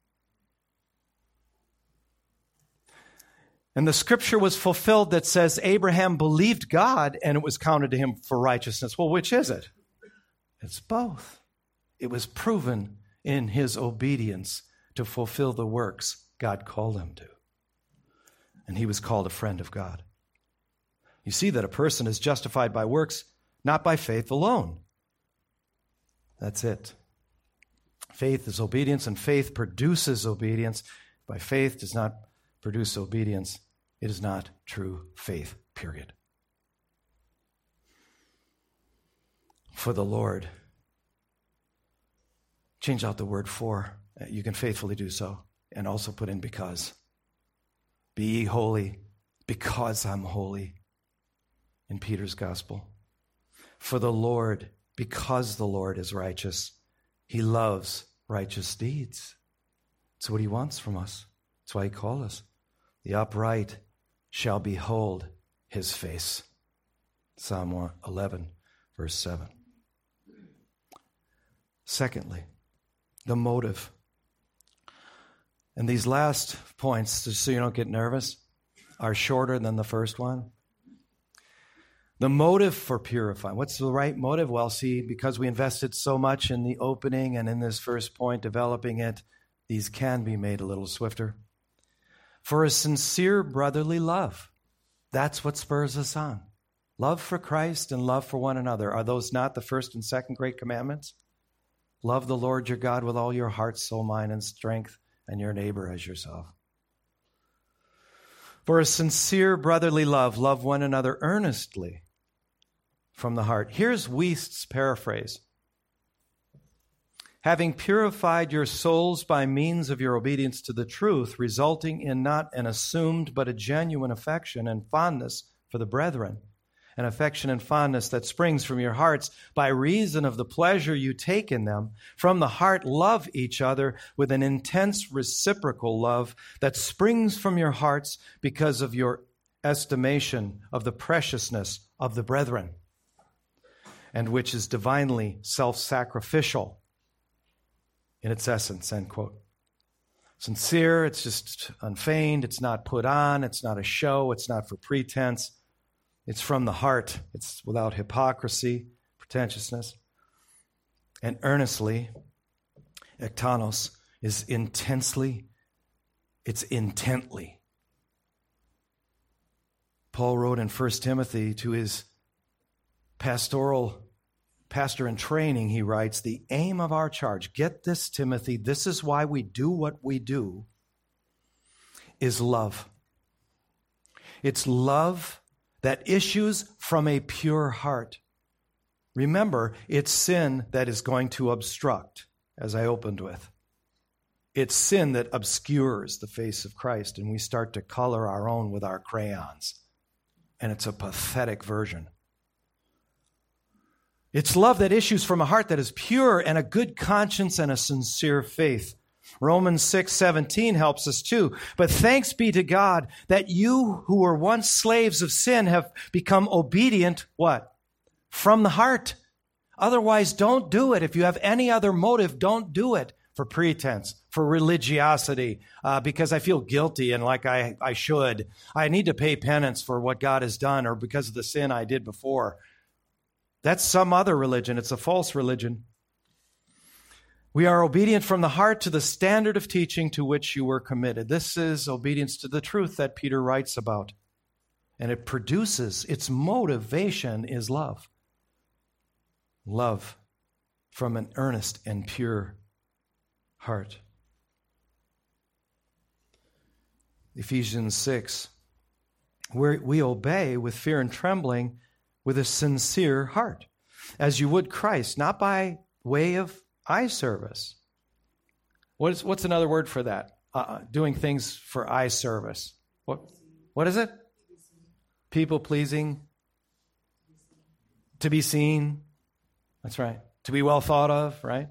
And the scripture was fulfilled that says Abraham believed God and it was counted to him for righteousness. Well, which is it? It's both. It was proven in his obedience to fulfill the works God called him to. And he was called a friend of God. You see that a person is justified by works, not by faith alone. That's it. Faith is obedience, and faith produces obedience. By faith does not produce obedience. It is not true faith, period. For the Lord. Change out the word for. You can faithfully do so. And also put in because. Be ye holy because I'm holy. In Peter's gospel. For the Lord, because the Lord is righteous, he loves righteous deeds. That's what he wants from us. That's why he called us. The upright shall behold his face. Psalm eleven, verse seven. Secondly, the motive. And these last points, just so you don't get nervous, are shorter than the first one. The motive for purifying. What's the right motive? Well, see, because we invested so much in the opening and in this first point, developing it, these can be made a little swifter. For a sincere brotherly love. That's what spurs us on. Love for Christ and love for one another. Are those not the first and second great commandments? Love the Lord your God with all your heart, soul, mind, and strength, and your neighbor as yourself. For a sincere brotherly love, love one another earnestly from the heart. Here's Wuest's paraphrase. Having purified your souls by means of your obedience to the truth, resulting in not an assumed but a genuine affection and fondness for the brethren, an affection and fondness that springs from your hearts by reason of the pleasure you take in them. From the heart, love each other with an intense reciprocal love that springs from your hearts because of your estimation of the preciousness of the brethren, and which is divinely self-sacrificial in its essence, end quote. Sincere, it's just unfeigned, it's not put on, it's not a show, it's not for pretense. It's from the heart. It's without hypocrisy, pretentiousness. And earnestly, ektanos, is intensely, it's intently. Paul wrote in First Timothy to his pastoral pastor in training, he writes, the aim of our charge, get this, Timothy, this is why we do what we do, is love. It's love that issues from a pure heart. Remember, it's sin that is going to obstruct, as I opened with. It's sin that obscures the face of Christ, and we start to color our own with our crayons. And it's a pathetic version. It's love that issues from a heart that is pure and a good conscience and a sincere faith. Romans six seventeen helps us too. But thanks be to God that you who were once slaves of sin have become obedient, what? From the heart. Otherwise, don't do it. If you have any other motive, don't do it for pretense, for religiosity, uh, because I feel guilty and like I, I should. I need to pay penance for what God has done or because of the sin I did before. That's some other religion. It's a false religion. We are obedient from the heart to the standard of teaching to which you were committed. This is obedience to the truth that Peter writes about. And it produces, its motivation is love. Love from an earnest and pure heart. Ephesians six, where we obey with fear and trembling with a sincere heart, as you would Christ, not by way of eye service. What is, what's another word for that? Uh, doing things for eye service. What, what is it? People pleasing. To be seen. That's right. To be well thought of, right?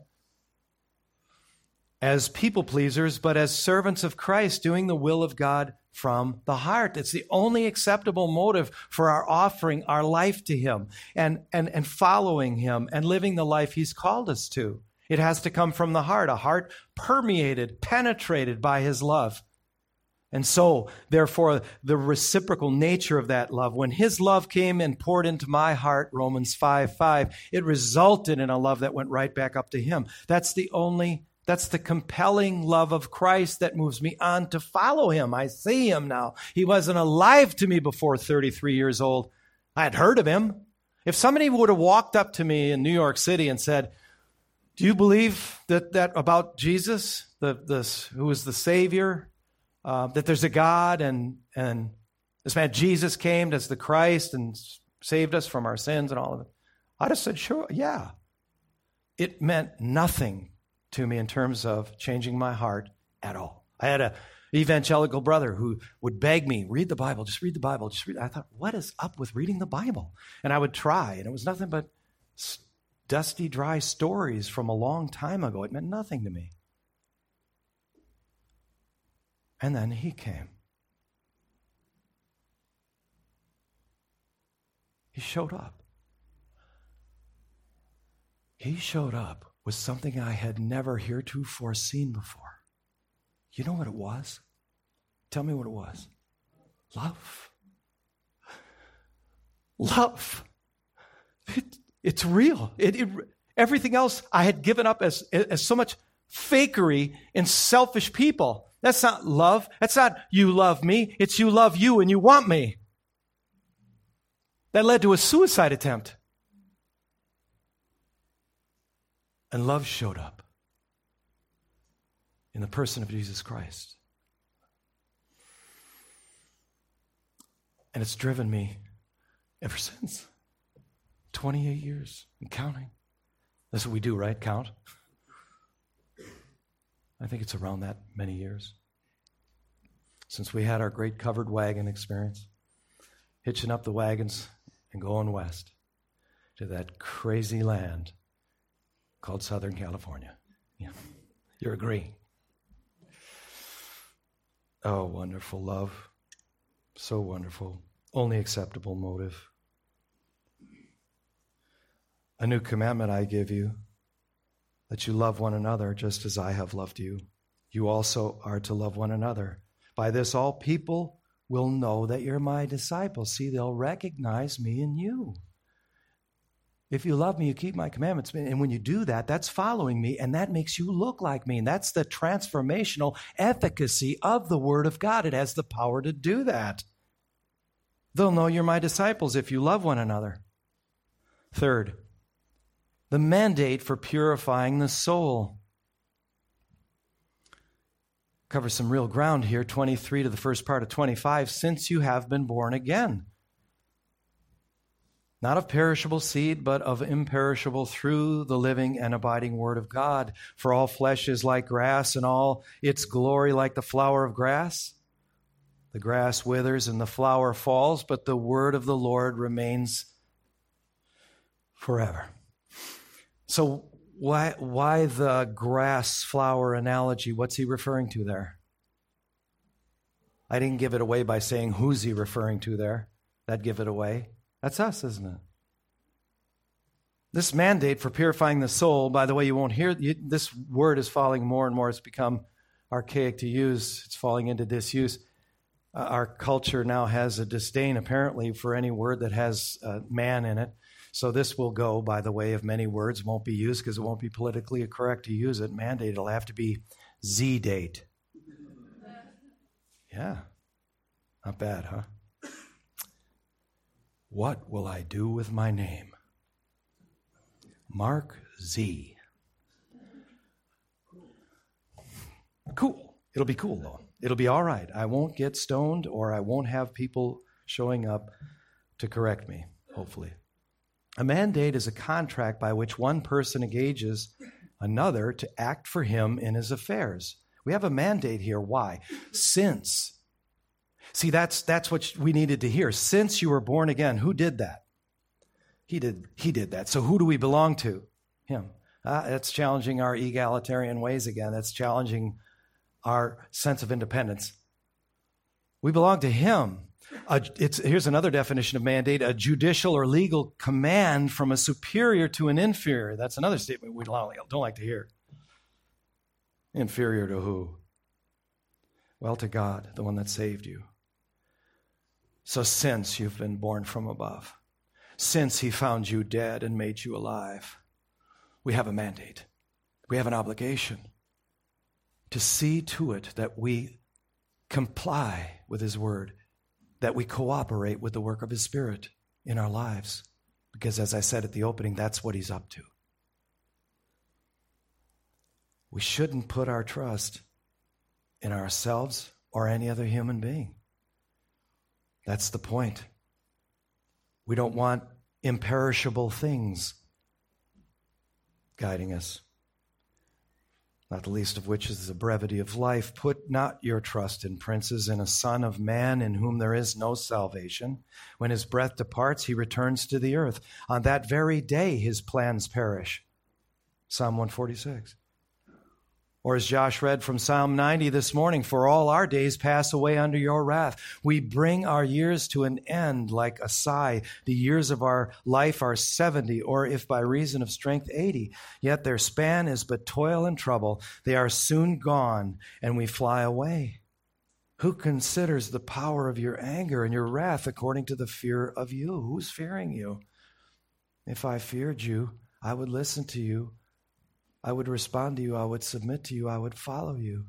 As people pleasers, but as servants of Christ, doing the will of God from the heart. It's the only acceptable motive for our offering our life to Him and, and, and following Him and living the life He's called us to. It has to come from the heart, a heart permeated, penetrated by His love. And so, therefore, the reciprocal nature of that love, when His love came and poured into my heart, Romans five five, it resulted in a love that went right back up to Him. That's the only That's the compelling love of Christ that moves me on to follow Him. I see Him now. He wasn't alive to me before thirty-three years old. I had heard of Him. If somebody would have walked up to me in New York City and said, do you believe that, that about Jesus, the, this, who is the Savior, uh, that there's a God and, and this man Jesus came as the Christ and saved us from our sins and all of it? I'd have said, sure, yeah. It meant nothing to me in terms of changing my heart at all. I had a evangelical brother who would beg me, read the Bible, just read the Bible, just read. I thought, what is up with reading the Bible? And I would try, and it was nothing but dusty, dry stories from a long time ago. It meant nothing to me. And then He came. He showed up. He showed up was something I had never heretofore seen before. You know what it was? Tell me what it was. Love. Love. It, it's real. It, it, everything else I had given up as, as so much fakery and selfish people. That's not love. That's not you love me. It's you love you and you want me. That led to a suicide attempt. And love showed up in the person of Jesus Christ. And it's driven me ever since. twenty-eight years and counting. That's what we do, right? Count. I think it's around that many years since we had our great covered wagon experience, hitching up the wagons and going west to that crazy land called Southern California. Yeah, you're agreeing. Oh, wonderful love. So wonderful. Only acceptable motive. A new commandment I give you, that you love one another just as I have loved you. You also are to love one another. By this all people will know that you're my disciples. See, they'll recognize me in you. If you love me, you keep my commandments. And when you do that, that's following me, and that makes you look like me. And that's the transformational efficacy of the Word of God. It has the power to do that. They'll know you're my disciples if you love one another. Third, the mandate for purifying the soul. Cover some real ground here, twenty-three to the first part of twenty-five. Since you have been born again, not of perishable seed, but of imperishable, through the living and abiding Word of God. For all flesh is like grass, and all its glory like the flower of grass. The grass withers and the flower falls, but the word of the Lord remains forever. So why, why the grass flower analogy? What's he referring to there? I didn't give it away by saying who's he referring to there. That'd give it away. That's us, isn't it? This mandate for purifying the soul, by the way, you won't hear, you, this word is falling more and more. It's become archaic to use. It's falling into disuse. Uh, our culture now has a disdain, apparently, for any word that has uh, man in it. So this will go, by the way, of many words, won't be used because it won't be politically correct to use it. Mandate, it'll have to be Z-date. Yeah. Not bad, huh? What will I do with my name? Mark Z. Cool. It'll be cool, though. It'll be all right. I won't get stoned, or I won't have people showing up to correct me, hopefully. A mandate is a contract by which one person engages another to act for him in his affairs. We have a mandate here. Why? Since. See, that's that's what we needed to hear. Since you were born again, who did that? He did. He did that. So who do we belong to? Him. Uh, that's challenging our egalitarian ways again. That's challenging our sense of independence. We belong to him. Uh, it's, here's another definition of mandate: a judicial or legal command from a superior to an inferior. That's another statement we don't like to hear. Inferior to who? Well, to God, the one that saved you. So since you've been born from above, since he found you dead and made you alive, we have a mandate. We have an obligation to see to it that we comply with his word, that we cooperate with the work of his Spirit in our lives. Because as I said at the opening, that's what he's up to. We shouldn't put our trust in ourselves or any other human being. That's the point. We don't want imperishable things guiding us. Not the least of which is the brevity of life. Put not your trust in princes, in a son of man in whom there is no salvation. When his breath departs, he returns to the earth. On that very day, his plans perish. Psalm one forty-six. Or as Josh read from Psalm ninety this morning, for all our days pass away under your wrath. We bring our years to an end like a sigh. The years of our life are seventy, or if by reason of strength, eighty. Yet their span is but toil and trouble. They are soon gone, and we fly away. Who considers the power of your anger and your wrath according to the fear of you? Who's fearing you? If I feared you, I would listen to you. I would respond to you. I would submit to you. I would follow you.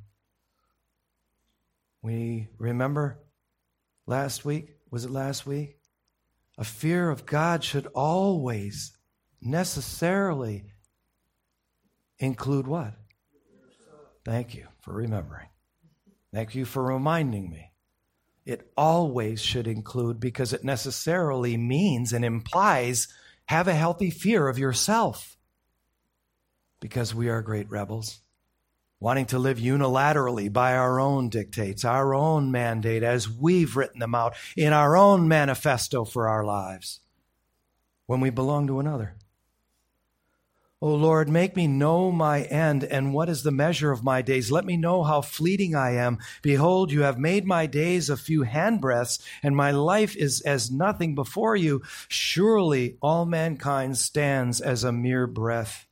We remember last week, was it last week? A fear of God should always necessarily include what? Thank you for remembering. Thank you for reminding me. It always should include, because it necessarily means and implies, have a healthy fear of yourself. Because we are great rebels, wanting to live unilaterally by our own dictates, our own mandate, as we've written them out in our own manifesto for our lives, when we belong to another. O Lord, make me know my end, and what is the measure of my days. Let me know how fleeting I am. Behold, you have made my days a few handbreadths, and my life is as nothing before you. Surely all mankind stands as a mere breath.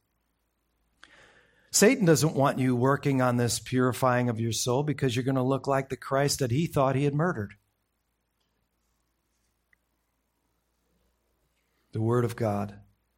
Satan doesn't want you working on this purifying of your soul because you're going to look like the Christ that he thought he had murdered. the Word of God.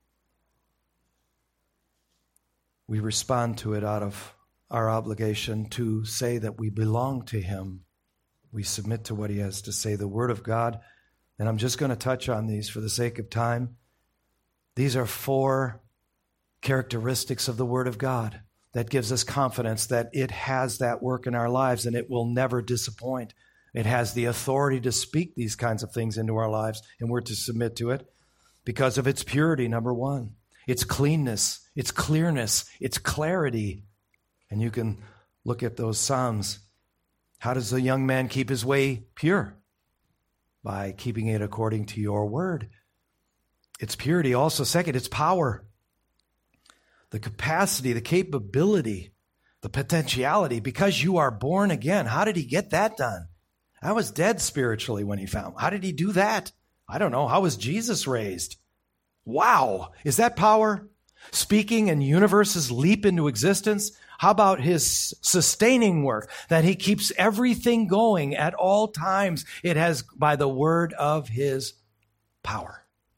We respond to it out of our obligation to say that we belong to Him. We submit to what He has to say. The Word of God, and I'm just going to touch on these for the sake of time. These are four characteristics of the Word of God that gives us confidence that it has that work in our lives and it will never disappoint. It has the authority to speak these kinds of things into our lives, and we're to submit to it because of its purity, number one. Its cleanness, its clearness, its clarity. And you can look at those Psalms. How does a young man keep his way pure? By keeping it according to your word. Its purity. Also, second, its power. The capacity, the capability, the potentiality. Because you are born again. How did he get that done? I was dead spiritually when he found. How did he do that? I don't know. How was Jesus raised? Wow. Is that power? Speaking and universes leap into existence? How about his sustaining work, that he keeps everything going at all times? It has by the word of his power.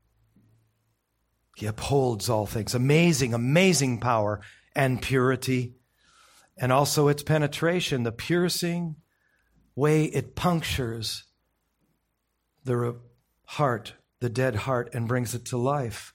He upholds all things. Amazing, amazing power and purity. And also its penetration, the piercing way it punctures the heart, the dead heart, and brings it to life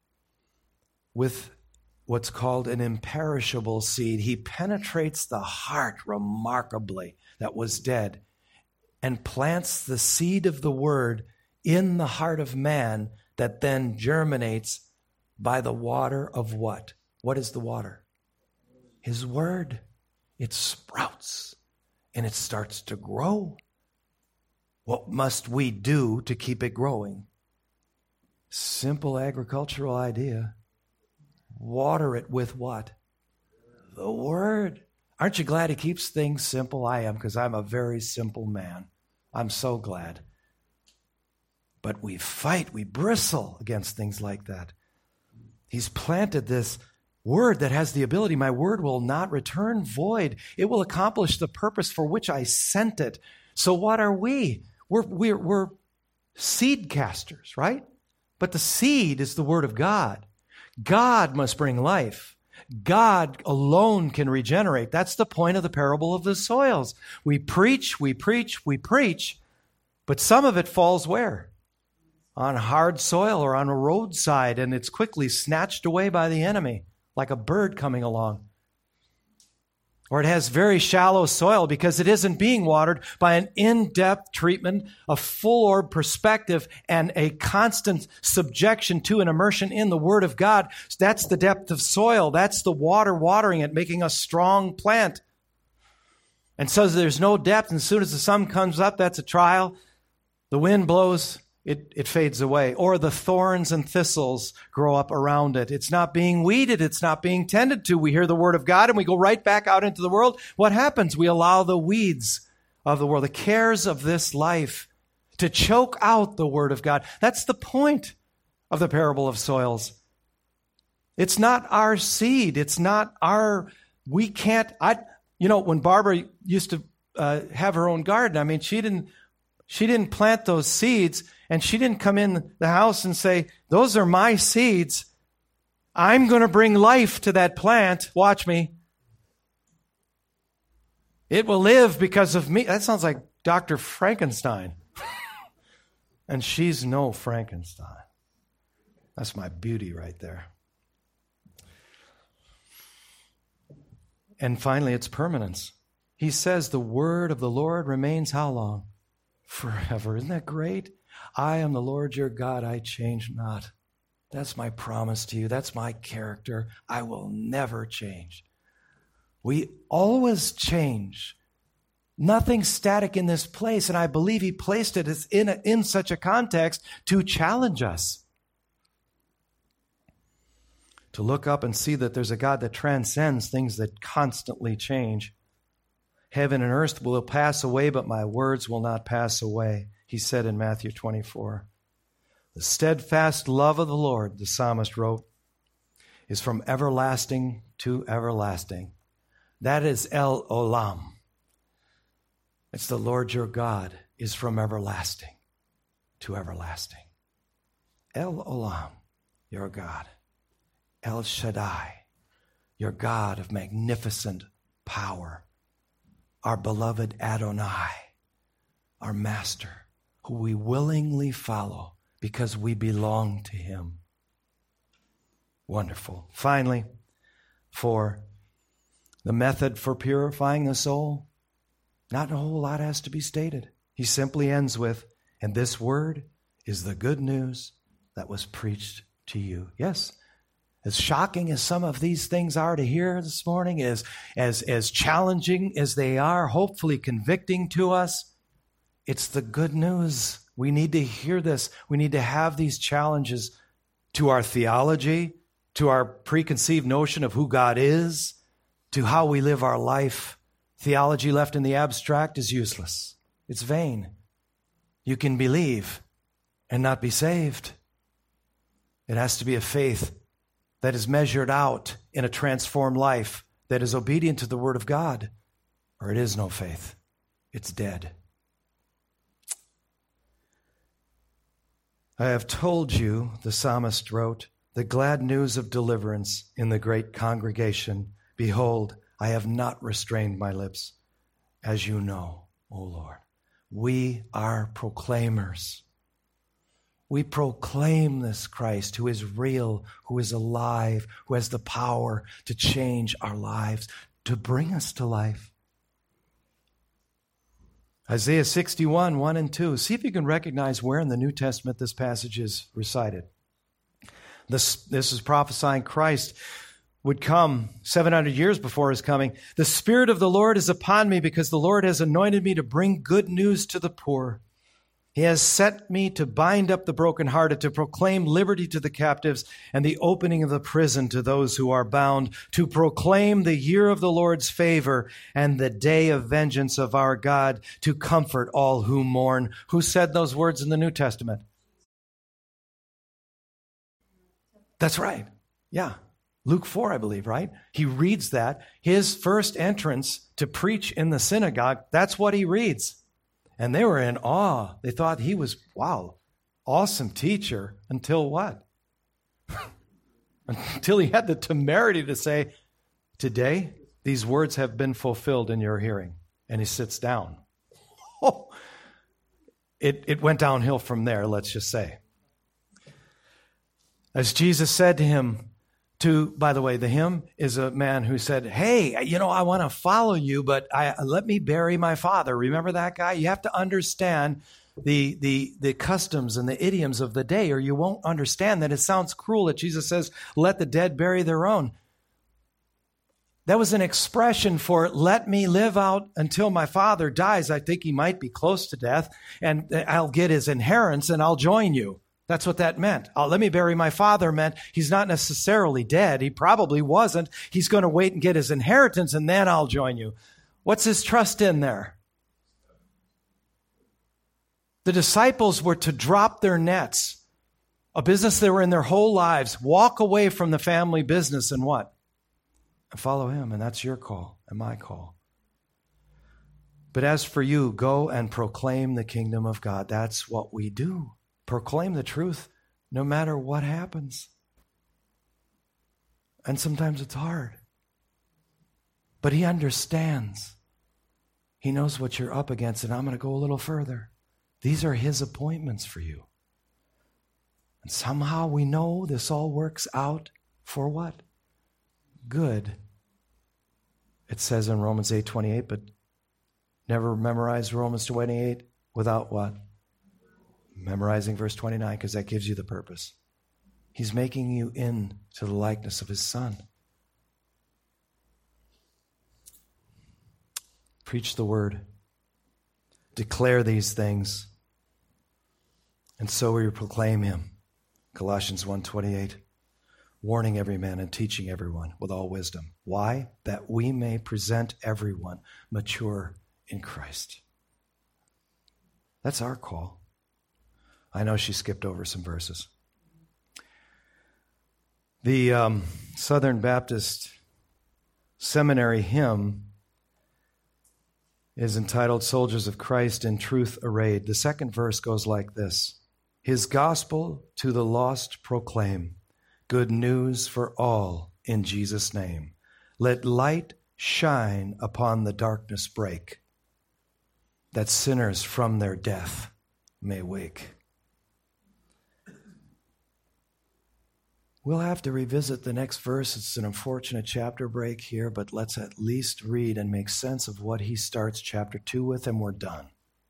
with what's called an imperishable seed. He penetrates the heart remarkably that was dead and plants the seed of the word in the heart of man that then germinates by the water of what? What is the water? His word. It sprouts and it starts to grow. What must we do to keep it growing? Simple agricultural idea. Water it with what? The word. Aren't you glad he keeps things simple? I am, because I'm a very simple man. I'm so glad. But we fight, we bristle against things like that. He's planted this word that has the ability, my word will not return void. It will accomplish the purpose for which I sent it. So what are we? We're, we're, we're seed casters, right? But the seed is the word of God. God must bring life. God alone can regenerate. That's the point of the parable of the soils. We preach, we preach, we preach, but some of it falls where? On hard soil or on a roadside, and it's quickly snatched away by the enemy, like a bird coming along. Or it has very shallow soil because it isn't being watered by an in-depth treatment, a full-orb perspective, and a constant subjection to and immersion in the Word of God. That's the depth of soil. That's the water watering it, making a strong plant. And so there's no depth, and as soon as the sun comes up, that's a trial. The wind blows, It, it fades away. Or the thorns and thistles grow up around it. It's not being weeded. It's not being tended to. We hear the word of God and we go right back out into the world. What happens? We allow the weeds of the world, the cares of this life, to choke out the word of God. That's the point of the parable of soils. It's not our seed. It's not our, we can't, I, you know, when Barbara used to uh, have her own garden, I mean, she didn't, she didn't plant those seeds. And she didn't come in the house and say, those are my seeds. I'm going to bring life to that plant. Watch me. It will live because of me. That sounds like Doctor Frankenstein. And she's no Frankenstein. That's my beauty right there. And finally, its permanence. He says the word of the Lord remains how long? Forever. Isn't that great? I am the Lord your God, I change not. That's my promise to you. That's my character. I will never change. We always change. Nothing static in this place, and I believe he placed it in, a, in such a context to challenge us. To look up and see that there's a God that transcends things that constantly change. Heaven and earth will pass away, but my words will not pass away. He said in Matthew twenty-four, the steadfast love of the Lord, the psalmist wrote, is from everlasting to everlasting. That is El Olam. It's the Lord your God is from everlasting to everlasting. El Olam, your God. El Shaddai, your God of magnificent power. Our beloved Adonai, our master, who we willingly follow because we belong to him. Wonderful. Finally, for the method for purifying the soul, not a whole lot has to be stated. He simply ends with, and this word is the good news that was preached to you. Yes, as shocking as some of these things are to hear this morning, as, as, as challenging as they are, hopefully convicting to us, it's the good news. We need to hear this. We need to have these challenges to our theology, to our preconceived notion of who God is, to how we live our life. Theology left in the abstract is useless. It's vain. You can believe and not be saved. It has to be a faith that is measured out in a transformed life, that is obedient to the Word of God, or it is no faith. It's dead. I have told you, the psalmist wrote, the glad news of deliverance in the great congregation. Behold, I have not restrained my lips, as you know, O Lord. We are proclaimers. We proclaim this Christ who is real, who is alive, who has the power to change our lives, to bring us to life. Isaiah sixty-one, one and two. See if you can recognize where in the New Testament this passage is recited. This, this is prophesying Christ would come seven hundred years before his coming. The Spirit of the Lord is upon me because the Lord has anointed me to bring good news to the poor. He has set me to bind up the brokenhearted, to proclaim liberty to the captives and the opening of the prison to those who are bound, to proclaim the year of the Lord's favor and the day of vengeance of our God, to comfort all who mourn. Who said those words in the New Testament? That's right. Yeah. Luke four, I believe, right? He reads that. His first entrance to preach in the synagogue, that's what he reads. And they were in awe. They thought he was, wow, awesome teacher. Until what? Until he had the temerity to say, today, these words have been fulfilled in your hearing. And he sits down. Oh, it, it went downhill from there, let's just say. As Jesus said to him, to, by the way, the him is a man who said, hey, you know, I want to follow you, but I, let me bury my father. Remember that guy? You have to understand the, the, the customs and the idioms of the day, or you won't understand that. It sounds cruel that Jesus says, let the dead bury their own. That was an expression for let me live out until my father dies. I think he might be close to death, and I'll get his inheritance and I'll join you. That's what that meant. Oh, let me bury my father meant he's not necessarily dead. He probably wasn't. He's going to wait and get his inheritance, and then I'll join you. What's his trust in there? The disciples were to drop their nets, a business they were in their whole lives, walk away from the family business and what? And follow him, and that's your call and my call. But as for you, go and proclaim the kingdom of God. That's what we do. Proclaim the truth no matter what happens. And sometimes it's hard. But he understands. He knows what you're up against, and I'm going to go a little further. These are his appointments for you. And somehow we know this all works out for what? Good. It says in Romans eight twenty-eight, but never memorize Romans twenty-eight without what? Memorizing verse twenty-nine, because that gives you the purpose. He's making you into the likeness of his Son. Preach the word. Declare these things. And so we proclaim him. Colossians one twenty-eight. Warning every man and teaching everyone with all wisdom. Why? That we may present everyone mature in Christ. That's our call. I know she skipped over some verses. The um, Southern Baptist Seminary hymn is entitled Soldiers of Christ in Truth Arrayed. The second verse goes like this. his gospel to the lost proclaim. Good news for all in Jesus' name. Let light shine upon the darkness break, that sinners from their death may wake. We'll have to revisit the next verse. It's an unfortunate chapter break here, but let's at least read and make sense of what he starts chapter two with, and we're done.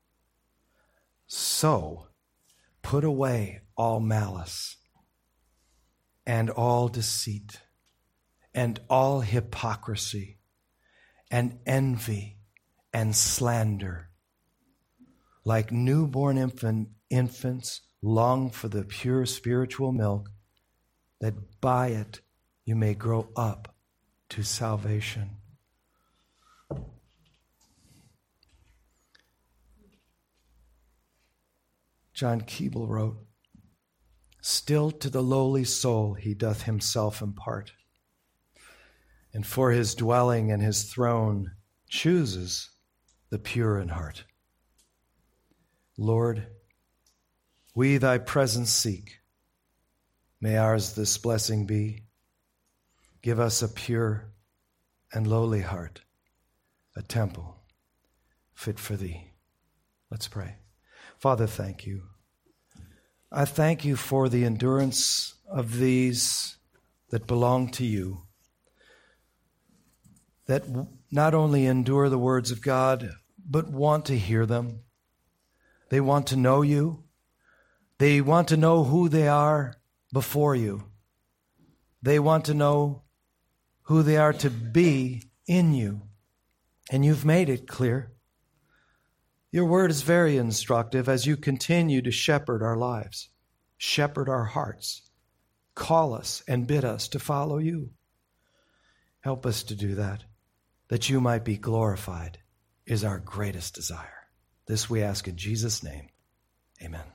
So, put away all malice and all deceit and all hypocrisy and envy and slander. Like newborn infant, infants long for the pure spiritual milk, that by it you may grow up to salvation. John Keble wrote, "Still to the lowly soul he doth himself impart, and for his dwelling and his throne chooses the pure in heart. Lord, we thy presence seek. May ours this blessing be. Give us a pure and lowly heart, a temple fit for thee." Let's pray. Father, thank you. I thank you for the endurance of these that belong to you, that not only endure the words of God, but want to hear them. They want to know you. They want to know who they are before you. They want to know who they are to be in you. And you've made it clear. Your word is very instructive as you continue to shepherd our lives, shepherd our hearts, call us and bid us to follow you. Help us to do that, that you might be glorified is our greatest desire. This we ask in Jesus' name. Amen.